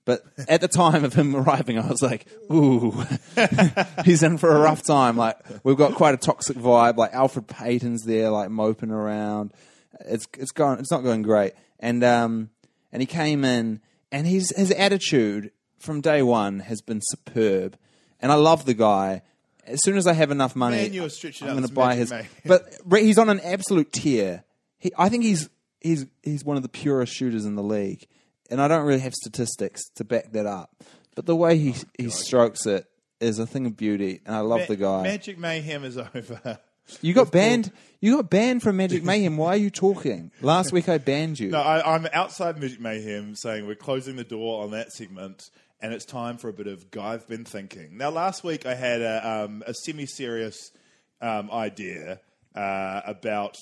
But at the time of him arriving, I was like, ooh, he's in for a rough time. Like, we've got quite a toxic vibe. Like, Alfred Payton's there, like, moping around. It's not going great. And he came in, and his attitude from day one has been superb. And I love the guy. As soon as I have enough money, Man, you were stretching I'm out going this to buy Magic his. May. But he's on an absolute tear. I think he's one of the purest shooters in the league. And I don't really have statistics to back that up. But the way he strokes it is a thing of beauty, and I love the guy. Magic Mayhem is over. You got banned. You got banned from Magic Mayhem. Why are you talking? Last week I banned you. No, I'm outside Magic Mayhem saying we're closing the door on that segment, and it's time for a bit of I've been thinking. Now, last week I had a semi-serious idea about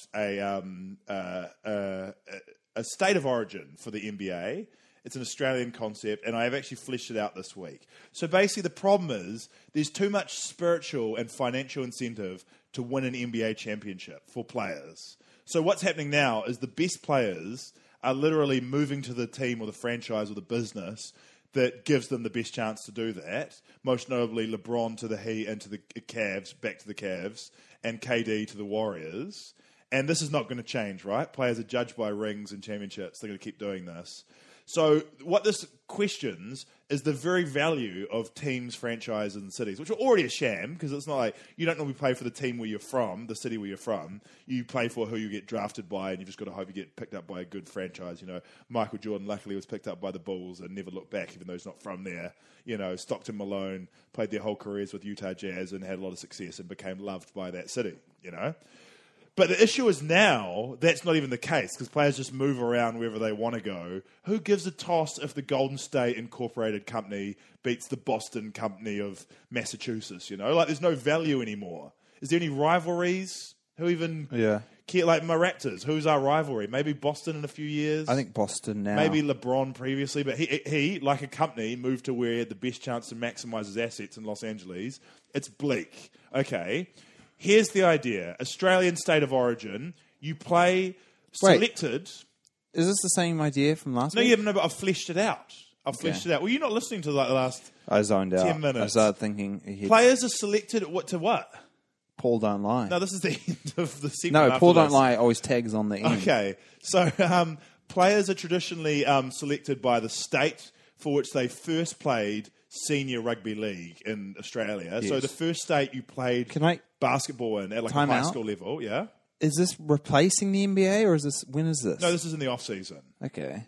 a state of origin for the NBA. It's an Australian concept, and I have actually fleshed it out this week. So basically the problem is there's too much spiritual and financial incentive to win an NBA championship for players. So what's happening now is the best players are literally moving to the team or the franchise or the business that gives them the best chance to do that. Most notably LeBron to the Heat and to the Cavs, back to the Cavs, and KD to the Warriors. And this is not going to change, right? Players are judged by rings and championships. They're going to keep doing this. So what this questions is the very value of teams, franchises, and cities, which are already a sham, because it's not like you don't normally play for the team where you're from, the city where you're from. You play for who you get drafted by, and you've just got to hope you get picked up by a good franchise. You know, Michael Jordan luckily was picked up by the Bulls and never looked back, even though he's not from there. You know, Stockton Malone played their whole careers with Utah Jazz and had a lot of success and became loved by that city, you know. But the issue is now that's not even the case because players just move around wherever they want to go. Who gives a toss if the Golden State Incorporated company beats the Boston company of Massachusetts? You know, like there's no value anymore. Is there any rivalries? Who even care? Like my Raptors, who's our rivalry? Maybe Boston in a few years. I think Boston now. Maybe LeBron previously, but he like a company, moved to where he had the best chance to maximize his assets in Los Angeles. It's bleak. Okay. Here's the idea. Australian state of origin. You play selected. Is this the same idea from last No, week? yeah, no, but I've fleshed it out. Well, you're not listening to like the last I zoned out. 10 minutes. I started thinking. Players are selected to what? Paul don't lie. No, this is the end of the segment. No, Paul don't lie always tags on the end. Okay. So players are traditionally selected by the state for which they first played senior rugby league in Australia. Yes. So the first state you played basketball in at like a high school level, yeah? Is this replacing the NBA or when is this? No, this is in the off season. Okay.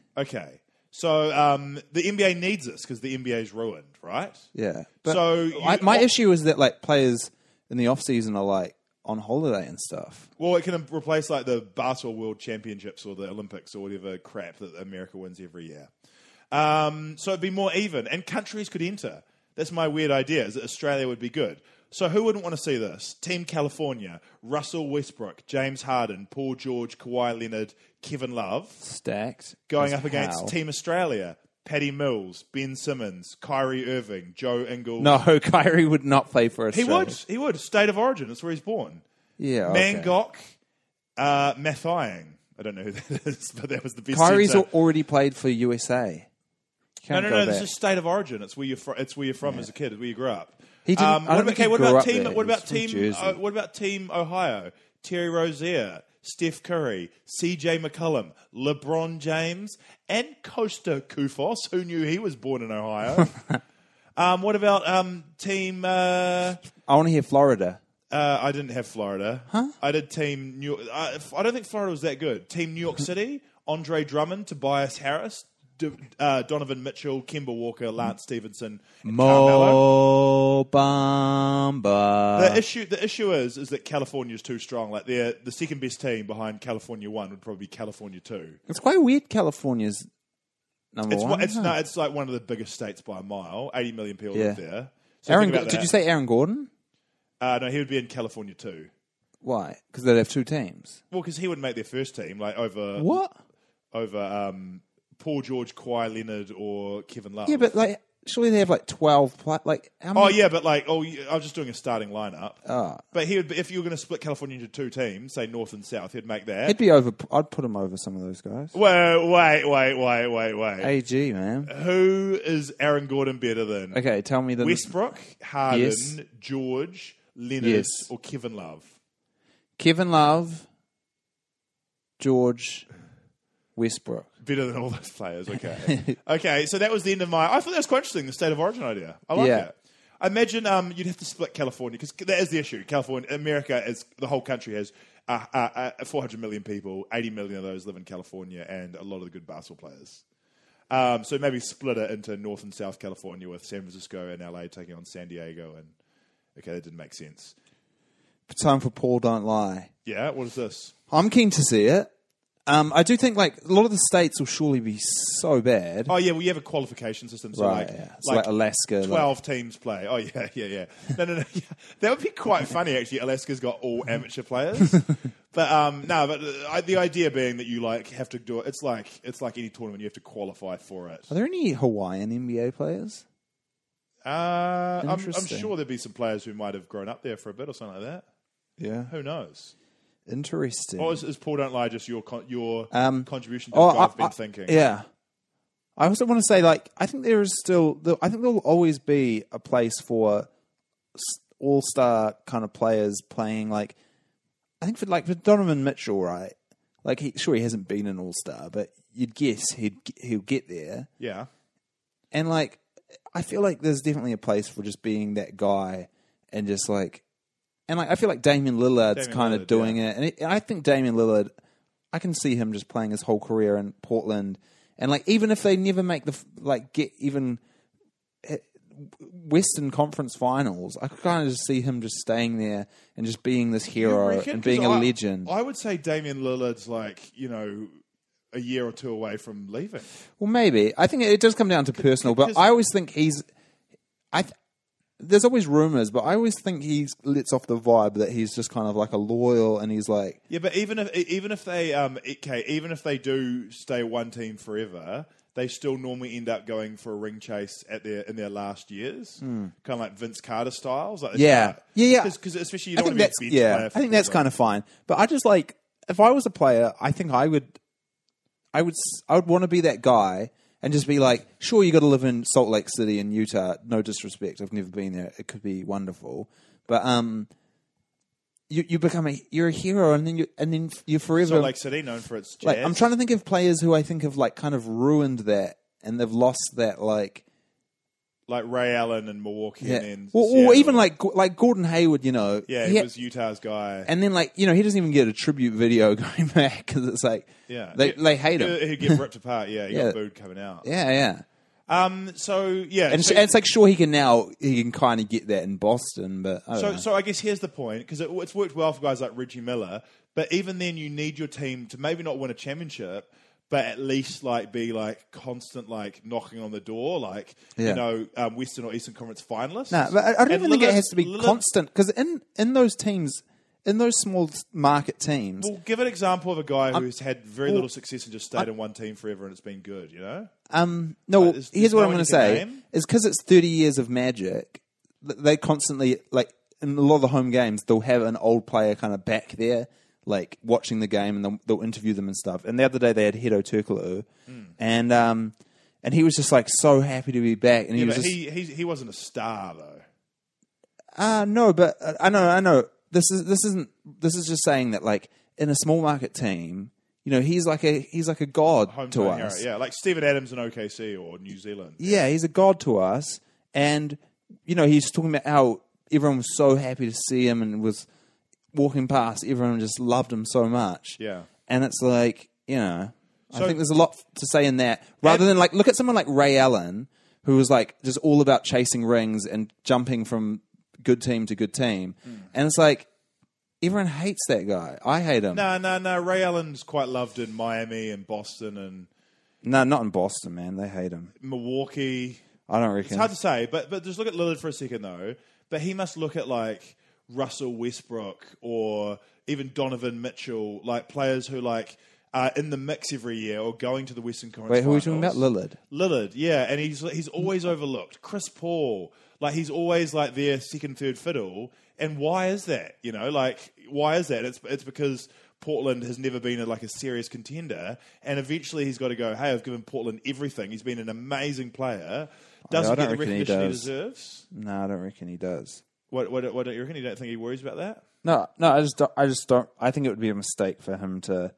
So the NBA needs this because the NBA is ruined, right? Yeah. But So my issue is that like players in the off season are like on holiday and stuff. Well, it can replace like the Basketball World Championships or the Olympics or whatever crap that America wins every year. So it'd be more even, and countries could enter. That's my weird idea, is that Australia would be good. So who wouldn't want to see this? Team California, Russell Westbrook, James Harden, Paul George, Kawhi Leonard, Kevin Love. Stacked. Going as up against hell. Team Australia, Paddy Mills, Ben Simmons, Kyrie Irving, Joe Ingles. No, Kyrie would not play for Australia. He would. State of origin, that's where he's born. Yeah, okay. Mangok, Mathiang. I don't know who that is, but that was the best Kyrie's centre. already played for USA. Can't go No. back. This is state of origin. It's where you're from. It's where you're from as a kid. It's where you grew up. He didn't- I don't think he what grew about up team? there. What He about was from team? Jersey. What about team Ohio? Terry Rozier, Steph Curry, CJ McCollum, LeBron James, and Costa Koufos. Who knew he was born in Ohio? What about team? I want to hear Florida. I didn't have Florida. Huh? I did team New. I don't think Florida was that good. Team New York City. Andre Drummond, Tobias Harris, Donovan Mitchell, Kemba Walker, Lance Stevenson, and Carmelo. Mo Bamba. The issue is that California is too strong. Like the second best team behind California 1 would probably be California 2. It's quite weird. California's number one. It's like one of the biggest states by a mile. 80 million people live there. So Aaron, think about did that. you say Aaron Gordon? No, he would be in California 2. Why? Because they'd have two teams. Well, because he would make their first team, like over What? Paul George, Kawhi Leonard, or Kevin Love. Yeah, but like surely they have like 12. Like how Oh many? yeah, but like, I was just doing a starting lineup. Oh. But he would, if you were going to split California into two teams, say North and South, he'd make that. He'd be over. I'd put him over some of those guys. Wait. AG, man. Who is Aaron Gordon better than? Okay, tell me the Westbrook, Harden, Yes. George, Leonard, Yes. or Kevin Love? Kevin Love, George, Westbrook. Better than all those players. Okay. Okay, so that was the end of my... I thought that was quite interesting, the State of Origin idea. I like Yeah. it. I imagine you'd have to split California, because that is the issue. America, the whole country has 400 million people. 80 million of those live in California, and a lot of the good basketball players. So maybe split it into North and South California, with San Francisco and LA taking on San Diego. And okay, that didn't make sense. Time for Paul Don't Lie. Yeah, what is this? I'm keen to see it. I do think like a lot of the states will surely be so bad. Oh yeah, well you have a qualification system, so Right, yeah. So like Alaska, 12 teams play. Oh yeah. No. Yeah. That would be quite funny actually. Alaska's got all amateur players, but the idea being that you like have to do it. It's like any tournament, you have to qualify for it. Are there any Hawaiian NBA players? I'm Interesting. sure there'd be some players who might have grown up there for a bit or something like that. Yeah, Who knows? interesting. Or is Paul Don't Lie just your contribution to what I've been thinking? Yeah. I also want to say, like, I think there is still, I think there will always be a place for all-star kind of players playing, like, I think for Donovan Mitchell, right? Like, he hasn't been an all-star, but you'd guess he'll get there. Yeah. And, like, I feel like there's definitely a place for just being that guy and just, like, and, like, I feel like Damian Lillard's kind of doing it. And I think Damian Lillard, I can see him just playing his whole career in Portland. And, like, even if they never make get even Western Conference Finals, I could kind of just see him just staying there and just being this hero and being a legend. I would say Damian Lillard's a year or two away from leaving. Well, maybe. I think it does come down to personal, but I always think there's always rumors, but I always think he lets off the vibe that he's just kind of like a loyal, and he's like, yeah. But even if they do stay one team forever, they still normally end up going for a ring chase in their last years, kind of like Vince Carter styles. Like yeah. Because especially you don't want to be a bench player. I think that's kind of fine. But I just like, if I was a player, I think I would want to be that guy. And just be like, sure, you got to live in Salt Lake City in Utah. No disrespect, I've never been there. It could be wonderful, but you become you're a hero, and then you're forever. Salt Lake City, known for its jazz. Like, I'm trying to think of players who I think have like kind of ruined that, and they've lost that like Ray Allen in Milwaukee, yeah. and then or even like Gordon Hayward, you know. Yeah, he was Utah's guy. And then he doesn't even get a tribute video going back because it's like they hate him. He'd get ripped apart. Yeah, he got booed coming out. Yeah. So yeah, and it's like sure he can kind of get that in Boston, but I don't know. So I guess here's the point, because it's worked well for guys like Reggie Miller, but even then you need your team to maybe not win a championship, but at least be constant knocking on the door, Western or Eastern Conference finalists. No, but I don't even think it has to be constant, because in those teams, in those small market teams. Well, give an example of a guy who's had very little success and just stayed in one team forever and it's been good, you know? No, here's what I'm going to say. Name? Is because it's 30 years of Magic, they constantly, in a lot of the home games, they'll have an old player kind of back there, watching the game, and they'll interview them and stuff. And the other day they had Hedo Turkoglu, and he was just so happy to be back. And he wasn't a star though. No, but I know. This is just saying that in a small market team, he's like a god to us. Hero, yeah, like Steven Adams in OKC or New Zealand. Yeah, he's a god to us, and he's talking about how everyone was so happy to see him and was walking past. Everyone just loved him so much. Yeah, and it's I think there's a lot to say in that. Rather than look at someone like Ray Allen, who was just all about chasing rings and jumping from good team to good team. And it's everyone hates that guy. I hate him. No. Ray Allen's quite loved in Miami and Boston and... No, not in Boston, man. They hate him. Milwaukee. I don't reckon. It's hard to say, but just look at Lillard for a second, though. But he must look at, Russell Westbrook or even Donovan Mitchell, players who, in the mix every year or going to the Western Conference Wait, who are we Finals. talking about? Lillard. Lillard, yeah, and he's always overlooked. Chris Paul, like he's always like their second, third fiddle. And why is that? You know, like why is that? It's because Portland has never been a serious contender, and eventually he's got to go. Hey, I've given Portland everything. He's been an amazing player. Doesn't get the recognition he deserves. No, I don't reckon he does. What don't you reckon? You don't think he worries about that? No, I just don't. I think it would be a mistake for him to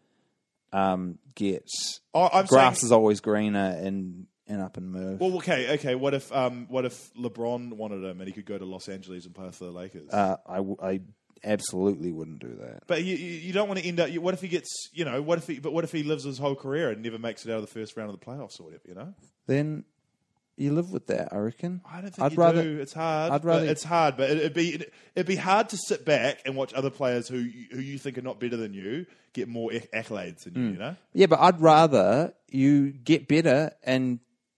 get. I'm grass saying, is always greener and up and move. well, okay. What if LeBron wanted him and he could go to Los Angeles and play for the Lakers? I absolutely wouldn't do that. But you don't want to end up. What if he gets? What if he lives his whole career and never makes it out of the first round of the playoffs or whatever? Then you live with that, I reckon. I don't think do. It's hard. It's hard, but it'd be hard to sit back and watch other players who you think are not better than you get more accolades than you. You know. Yeah, but I'd rather you get better and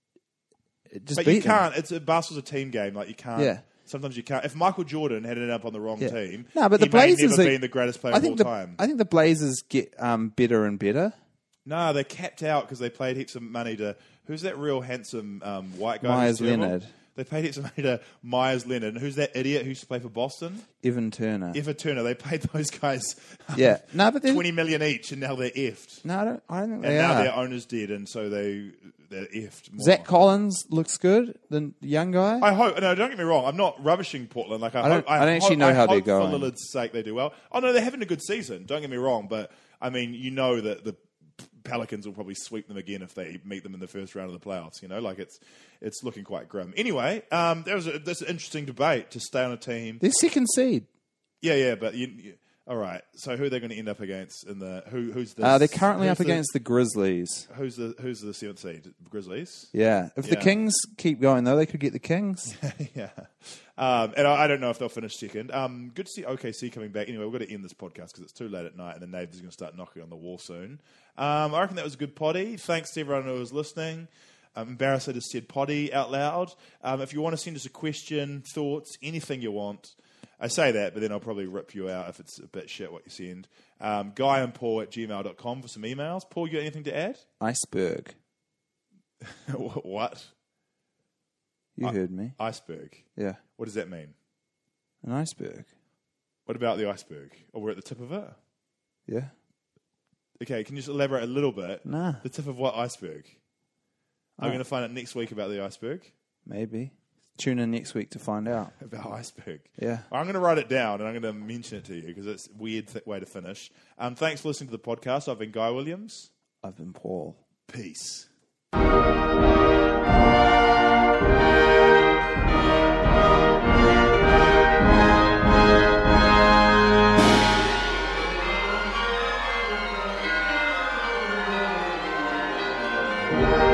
just But beat you can't. them. Basketball's a team game. Like you can't. Yeah. Sometimes you can't. If Michael Jordan had ended up on the wrong team, No, but the he may Blazers never are- been the greatest player I of think all time. I think the Blazers get better and better. No, they're capped out because they paid heaps of money to who's that real handsome white guy? Myers who's terrible? Leonard. They paid heaps of money to Myers Leonard. And who's that idiot who used to play for Boston? Evan Turner. Eva Turner. They paid those guys Yeah. No, but $20 million each, and now they're effed. No, I don't think And they now are. their owner's dead, and so they're effed more. Zach Collins looks good, the young guy. I hope. No, don't get me wrong. I'm not rubbishing Portland. Like I don't hope, actually know how they're hope going. For Lillard's sake, they do well. Oh no, they're having a good season. Don't get me wrong, but I mean, that the Pelicans will probably sweep them again if they meet them in the first round of the playoffs. It's looking quite grim. Anyway, that's an interesting debate to stay on a team. They're second seed. Yeah, but all right. So who are they going to end up against in the who's the? They're currently up against the Grizzlies. Who's the seventh seed? Grizzlies. Yeah. If the Yeah. Kings keep going, though, they could get the Kings. Yeah. And I don't know if they'll finish second. Good to see OKC coming back. Anyway, we've got to end this podcast because it's too late at night and the neighbours are going to start knocking on the wall soon. I reckon that was a good potty. Thanks to everyone who was listening. I'm embarrassed I just said potty out loud. If you want to send us a question, thoughts, anything you want, I say that, but then I'll probably rip you out if it's a bit shit what you send. guyandpaul@gmail.com for some emails. Paul, you got anything to add? Iceberg. What? You heard me. Iceberg. Yeah. What does that mean? An iceberg. What about the iceberg? Oh, we're at the tip of it? Yeah. Okay, can you just elaborate a little bit? Nah. The tip of what iceberg? Are we going to find out next week about the iceberg? Maybe. Tune in next week to find out. About iceberg. Yeah. I'm going to write it down and I'm going to mention it to you because it's a weird way to finish. Thanks for listening to the podcast. I've been Guy Williams. I've been Paul. Peace. Thank you.